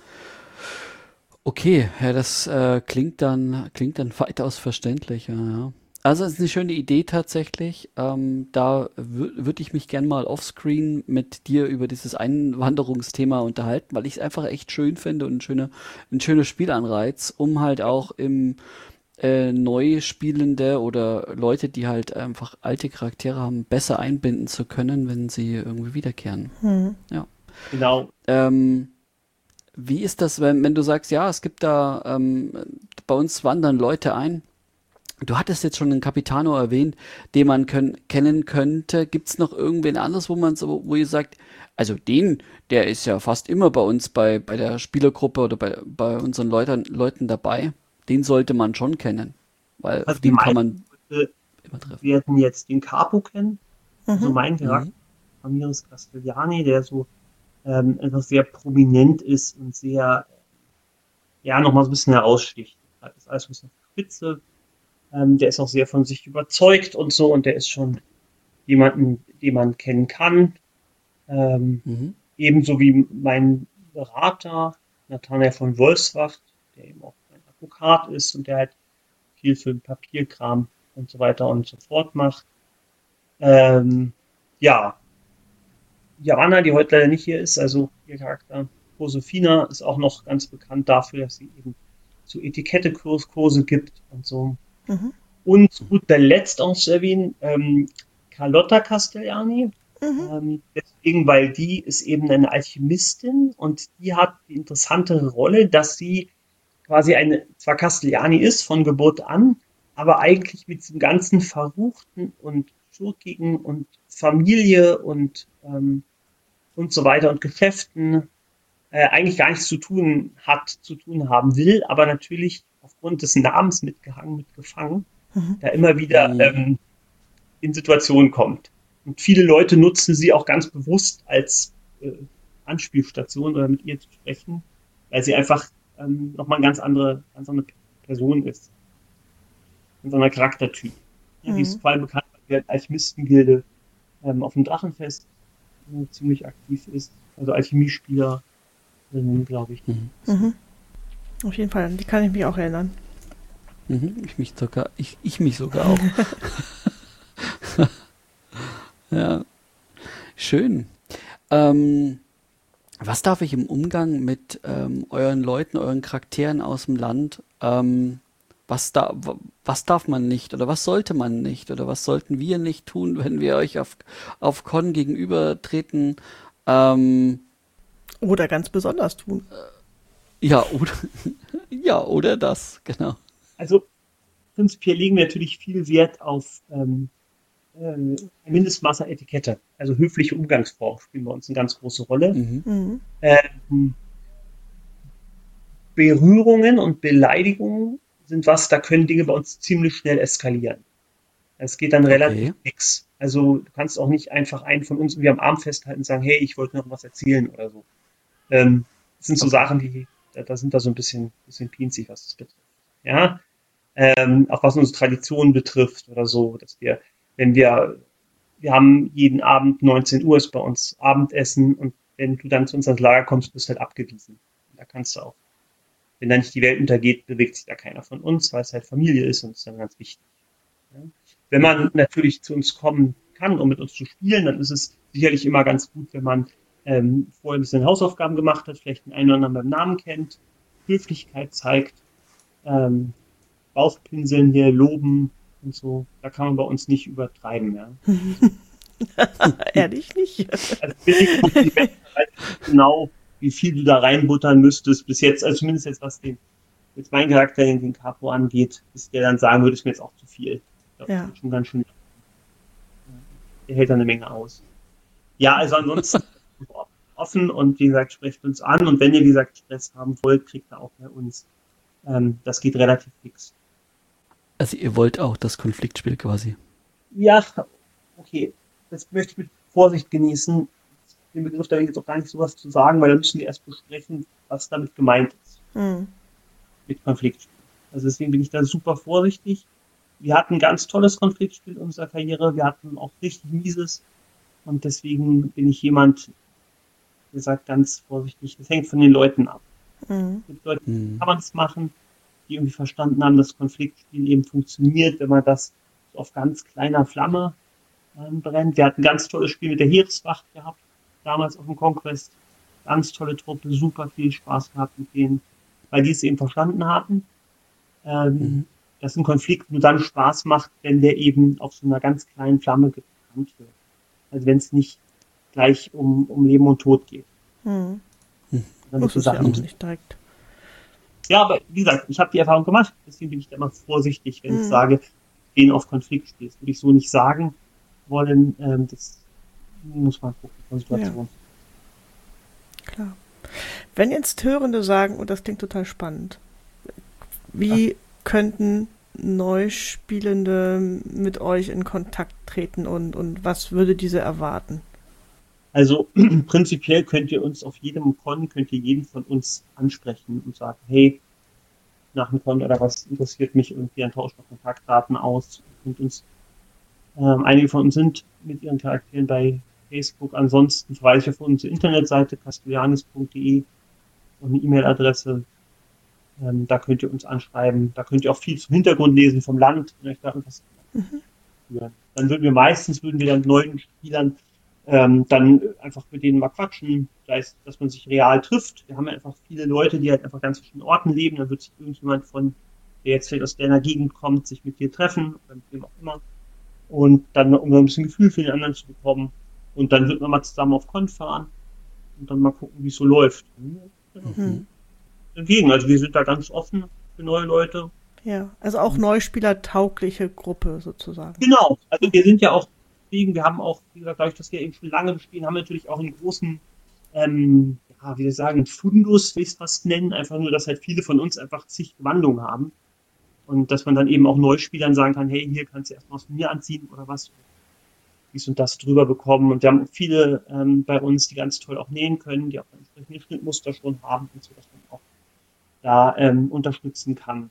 Okay, ja, das äh, klingt dann klingt dann weitaus verständlicher, ja. Also es ist eine schöne Idee tatsächlich. Ähm, da würde ich mich gern mal offscreen mit dir über dieses Einwanderungsthema unterhalten, weil ich es einfach echt schön finde und ein schöner, ein schöner Spielanreiz, um halt auch im äh, neu Spielende oder Leute, die halt einfach alte Charaktere haben, besser einbinden zu können, wenn sie irgendwie wiederkehren. Hm. Ja. genau. Ähm, Wie ist das, wenn, wenn du sagst, ja, es gibt da, ähm, bei uns wandern Leute ein. Du hattest jetzt schon einen Capitano erwähnt, den man können, kennen könnte. Gibt es noch irgendwen anderes, wo man so, wo ihr sagt, also den, der ist ja fast immer bei uns bei, bei der Spielergruppe oder bei, bei unseren Leutern, Leuten dabei. Den sollte man schon kennen, weil auf Also die den kann man meisten Leute immer treffen. werden jetzt den Capo kennen. Also Mhm. mein Charakter, Mhm. Ramirez Castellani, der so ähm, einfach sehr prominent ist und sehr, ja, nochmal so ein bisschen heraussticht. Das ist alles ein bisschen auf der Spitze. Ähm, der ist auch sehr von sich überzeugt und so und der ist schon jemanden, den man kennen kann. Ähm, Mhm. ebenso wie mein Berater, Nathanael von Wolfswacht, der eben auch ein Advokat ist und der halt viel für Papierkram und so weiter und so fort macht. Ähm, ja, Javanna, die heute leider nicht hier ist, also ihr Charakter Josefina ist auch noch ganz bekannt dafür, dass sie eben so Etikette-Kurse gibt und so. Mhm. Und zu guter Letzt auch zu erwähnen, ähm, Carlotta Castellani. Mhm. Ähm, deswegen, weil die ist eben eine Alchemistin und die hat die interessante Rolle, dass sie quasi eine, zwar Castellani ist von Geburt an, aber eigentlich mit diesem ganzen Verruchten und Schurkigen und Familie und, ähm, und so weiter und Geschäften äh, eigentlich gar nichts zu tun hat, zu tun haben will, aber natürlich aufgrund des Namens mitgehangen, mitgefangen, Mhm. da immer wieder Mhm. ähm, in Situationen kommt. Und viele Leute nutzen sie auch ganz bewusst als äh, Anspielstation oder mit ihr zu sprechen, weil sie einfach ähm, nochmal eine ganz andere, ganz andere Person ist. Ganz anderer Charaktertyp. Ja, die ist Mhm. vor allem bekannt, weil sie als Alchemistengilde ähm, auf dem Drachenfest äh, ziemlich aktiv ist. Also Alchemiespieler, ähm, glaube ich. Mhm. Mhm. Auf jeden Fall, an die kann ich mich auch erinnern. Mhm. Ich mich sogar, ich, ich mich sogar auch. Ja, schön. Ähm, was darf ich im Umgang mit ähm, euren Leuten, euren Charakteren aus dem Land, ähm, was, da, w- was darf man nicht oder was sollte man nicht oder was sollten wir nicht tun, wenn wir euch auf, auf Con gegenübertreten? Ähm, Oder ganz besonders tun. ja, oder, ja, oder das, genau. Also prinzipiell legen wir natürlich viel Wert auf ähm, äh, ein Mindestmaß an Etikette. Also höfliche Umgangsform spielen bei uns eine ganz große Rolle. Mhm. Mhm. Ähm, Berührungen und Beleidigungen sind was, da können Dinge bei uns ziemlich schnell eskalieren. Es geht dann relativ Okay. fix. Also du kannst auch nicht einfach einen von uns irgendwie am Arm festhalten und sagen, hey, ich wollte noch was erzählen oder so. Ähm, das sind so Okay. Sachen, die, da, da sind wir so ein bisschen, bisschen pinzig, was das betrifft. Ja, ähm, auch was unsere Traditionen betrifft oder so, dass wir, wenn wir, wir haben jeden Abend neunzehn Uhr ist bei uns Abendessen und wenn du dann zu uns ans Lager kommst, bist du halt abgewiesen. Da kannst du auch, wenn da nicht die Welt untergeht, bewegt sich da keiner von uns, weil es halt Familie ist und das ist dann ganz wichtig. Ja. Wenn man natürlich zu uns kommen kann, um mit uns zu spielen, dann ist es sicherlich immer ganz gut, wenn man ähm, vorher ein bisschen Hausaufgaben gemacht hat, vielleicht den einen oder anderen beim Namen kennt, Höflichkeit zeigt, ähm, Bauchpinseln hier, loben und so. Da kann man bei uns nicht übertreiben. Ja. Ehrlich nicht. Also billige Komplimente, weiß ich genau, wie viel du da reinbuttern müsstest bis jetzt, also zumindest jetzt was den, jetzt mein Charakter, den, den Capo angeht, bis der dann sagen würde, ist mir jetzt auch zu viel. Ich glaube, das Ja. wird schon ganz schön, der hält da eine Menge aus. Ja, also ansonsten offen und wie gesagt, sprecht uns an und wenn ihr, wie gesagt, Stress haben wollt, kriegt ihr auch bei uns. Ähm, das geht relativ fix. Also ihr wollt auch das Konfliktspiel quasi. Ja, okay, das möchte ich mit Vorsicht genießen. Den Begriff, da will ich jetzt auch gar nicht so was zu sagen, weil da müssen wir erst besprechen, was damit gemeint ist, Mhm. mit Konfliktspiel. Also deswegen bin ich da super vorsichtig. Wir hatten ein ganz tolles Konfliktspiel in unserer Karriere, wir hatten auch richtig mieses und deswegen bin ich jemand, der sagt ganz vorsichtig, das hängt von den Leuten ab. Mhm. Mit Leuten Mhm. kann man das machen, die irgendwie verstanden haben, dass Konfliktspiel eben funktioniert, wenn man das so auf ganz kleiner Flamme ähm, brennt. Wir hatten ein ganz tolles Spiel mit der Heereswacht gehabt, damals auf dem Conquest. Ganz tolle Truppe, super viel Spaß gehabt mit denen, weil die es eben verstanden hatten, ähm, Mhm. dass ein Konflikt nur dann Spaß macht, wenn der eben auf so einer ganz kleinen Flamme gebrannt wird. Also wenn es nicht gleich um, um Leben und Tod geht. Mhm. Damit Muss die es ja Sachen auch nicht direkt. Ja, aber wie gesagt, ich habe die Erfahrung gemacht, deswegen bin ich da immer vorsichtig, wenn ich Mhm. sage, gehen auf Konfliktspiel. Das würde ich so nicht sagen wollen. Ähm, das muss man gucken von Situation. Klar. Wenn jetzt Hörende sagen, und das klingt total spannend, wie könnten Neuspielende mit euch in Kontakt treten und, und was würde diese erwarten? Also prinzipiell könnt ihr uns auf jedem Con, könnt ihr jeden von uns ansprechen und sagen, hey, nach dem Con oder was interessiert mich irgendwie, dann tauscht noch Kontaktdaten aus. Und uns, ähm, einige von uns sind mit ihren Charakteren bei Facebook. Ansonsten verweise ich auf unsere Internetseite castellanis punkt de und eine E-Mail-Adresse. Ähm, da könnt ihr uns anschreiben. Da könnt ihr auch viel zum Hintergrund lesen vom Land. Wenn euch da irgendwas Mhm. führen. Dann würden wir meistens, würden wir dann neuen Spielern ähm, dann einfach mit denen mal quatschen. Da ist, dass man sich real trifft. Wir haben ja einfach viele Leute, die halt einfach ganz verschiedenen Orten leben. Dann wird sich irgendjemand von, der jetzt vielleicht aus deiner Gegend kommt, sich mit dir treffen oder mit wem auch immer. Und dann, um so ein bisschen Gefühl für den anderen zu bekommen. Und dann wird man mal zusammen auf Con fahren und dann mal gucken, wie es so läuft. Mhm. Dagegen, also wir sind da ganz offen für neue Leute. Ja, also auch Neuspieler-taugliche Gruppe sozusagen. Genau, also wir sind ja auch, wir haben auch, wie gesagt, dadurch, dass wir eben schon lange bestehen, haben wir natürlich auch einen großen, ähm, ja, wie wir sagen, Fundus, will ich es fast nennen, einfach nur, dass halt viele von uns einfach zig Wandlungen haben und dass man dann eben auch Neuspielern sagen kann, hey, hier kannst du erstmal was von mir anziehen oder was, dies und das drüber bekommen und wir haben viele ähm, bei uns, die ganz toll auch nähen können, die auch entsprechende Schnittmuster schon haben und so, dass man auch da ähm, unterstützen kann.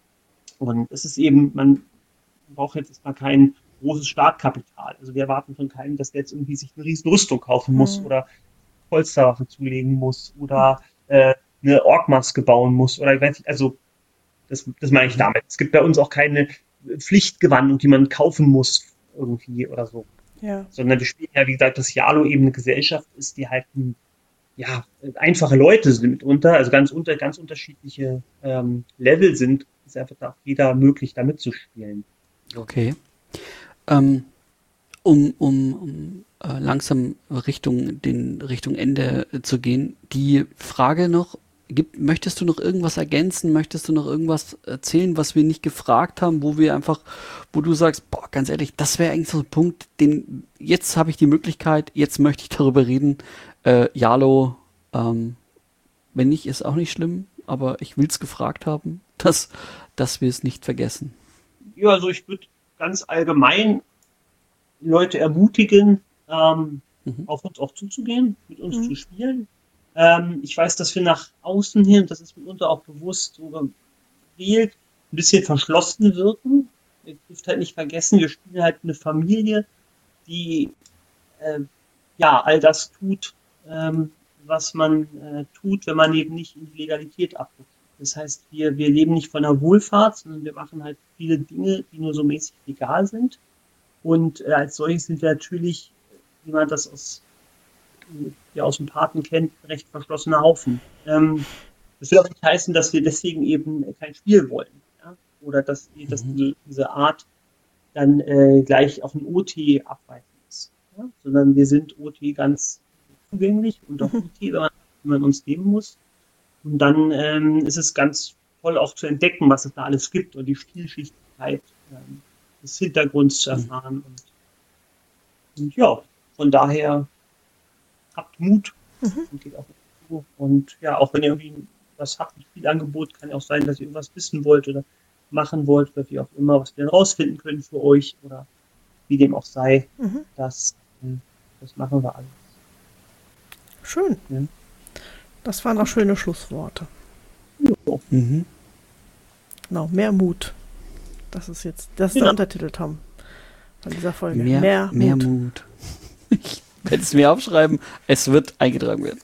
Und es ist eben, man braucht jetzt erstmal kein großes Startkapital. Also wir erwarten von keinem, dass der jetzt irgendwie sich eine riesen Rüstung kaufen muss Mhm. oder Polsterwaffe zulegen muss oder äh, eine Orkmaske bauen muss oder ich weiß nicht, also das, das meine ich damit. Es gibt bei uns auch keine Pflichtgewandung, die man kaufen muss irgendwie oder so. Ja. Sondern wir spielen ja, wie gesagt, dass Yalo eben eine Gesellschaft ist, die halt ein, ja, einfache Leute sind mitunter, also ganz unter ganz unterschiedliche ähm, Level sind, ist einfach da auch jeder möglich, da mitzuspielen. Okay. Ähm, um um, um äh, langsam Richtung den Richtung Ende äh, zu gehen, die Frage noch, gibt, möchtest du noch irgendwas ergänzen? Möchtest du noch irgendwas erzählen, was wir nicht gefragt haben, wo wir einfach, wo du sagst, boah, ganz ehrlich, das wäre eigentlich so ein Punkt, den, jetzt habe ich die Möglichkeit, jetzt möchte ich darüber reden. Äh, Yalo, ähm, wenn nicht, ist auch nicht schlimm, aber ich will es gefragt haben, dass, dass wir es nicht vergessen. Ja, also ich würde ganz allgemein Leute ermutigen, ähm, Mhm. auf uns auch zuzugehen, mit uns Mhm. zu spielen. Ähm, ich weiß, dass wir nach außen hin, das ist mitunter auch bewusst so gewählt, ein bisschen verschlossen wirken. Ihr dürft halt nicht vergessen, wir spielen halt eine Familie, die äh, ja all das tut, ähm, was man äh, tut, wenn man eben nicht in die Legalität abrutscht. Das heißt, wir, wir leben nicht von der Wohlfahrt, sondern wir machen halt viele Dinge, die nur so mäßig legal sind. Und äh, als solches sind wir natürlich, wie man das aus, ja, aus dem Paten kennt, recht verschlossener Haufen. Ähm, das will auch nicht heißen, dass wir deswegen eben kein Spiel wollen. Ja? Oder dass, dass Mhm. diese, diese Art dann äh, gleich auf ein O T abweichen ist. Ja? Sondern wir sind O T ganz zugänglich und auch O T, wenn man, wenn man uns nehmen muss. Und dann ähm, ist es ganz toll auch zu entdecken, was es da alles gibt und die Vielschichtigkeit ähm, des Hintergrunds zu erfahren. Und, und ja, von daher habt Mut und geht auf uns zu. Und ja, auch wenn ihr irgendwie was habt, ein Spielangebot, kann ja auch sein, dass ihr irgendwas wissen wollt oder machen wollt oder wie auch immer, was wir dann rausfinden können für euch oder wie dem auch sei. Mhm. Das, das machen wir alles. Schön. Ja. Das waren auch schöne Schlussworte. So. Mhm. Genau, mehr Mut. Das ist jetzt, das ist Genau. der Untertitel, Tom, von dieser Folge. Mehr, mehr, mehr Mut. Mut. Ich werde es mir aufschreiben. Es wird eingetragen werden.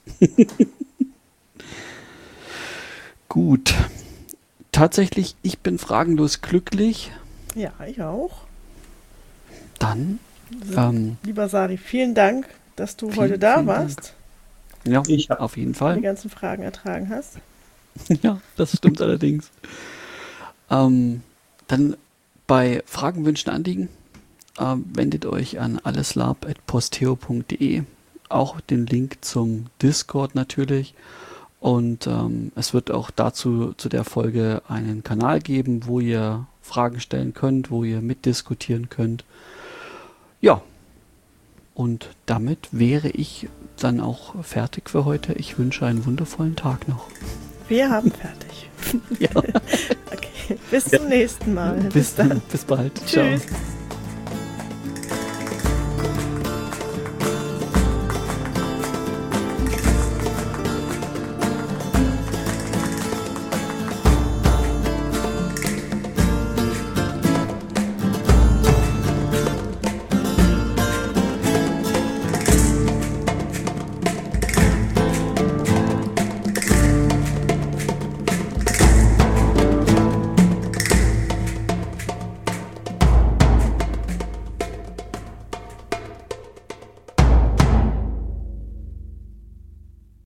Gut. Tatsächlich, ich bin fragenlos glücklich. Ja, ich auch. Dann, So, ähm, lieber Sari, vielen Dank, dass du Vielen, heute da vielen warst ja, Ich hab- auf jeden und die Fall. ganzen Fragen ertragen hast. Ja, das stimmt allerdings. Ähm, dann bei Fragen, Wünschen, Anliegen ähm, wendet euch an alleslab at posteo punkt de. Auch den Link zum Discord natürlich. Und ähm, es wird auch dazu zu der Folge einen Kanal geben, wo ihr Fragen stellen könnt, wo ihr mitdiskutieren könnt. Ja, und damit wäre ich dann auch fertig für heute. Ich wünsche einen wundervollen Tag noch. Wir haben fertig. Ja. Okay, bis zum nächsten Mal. Bis dann, bis bald. Ciao. Tschüss.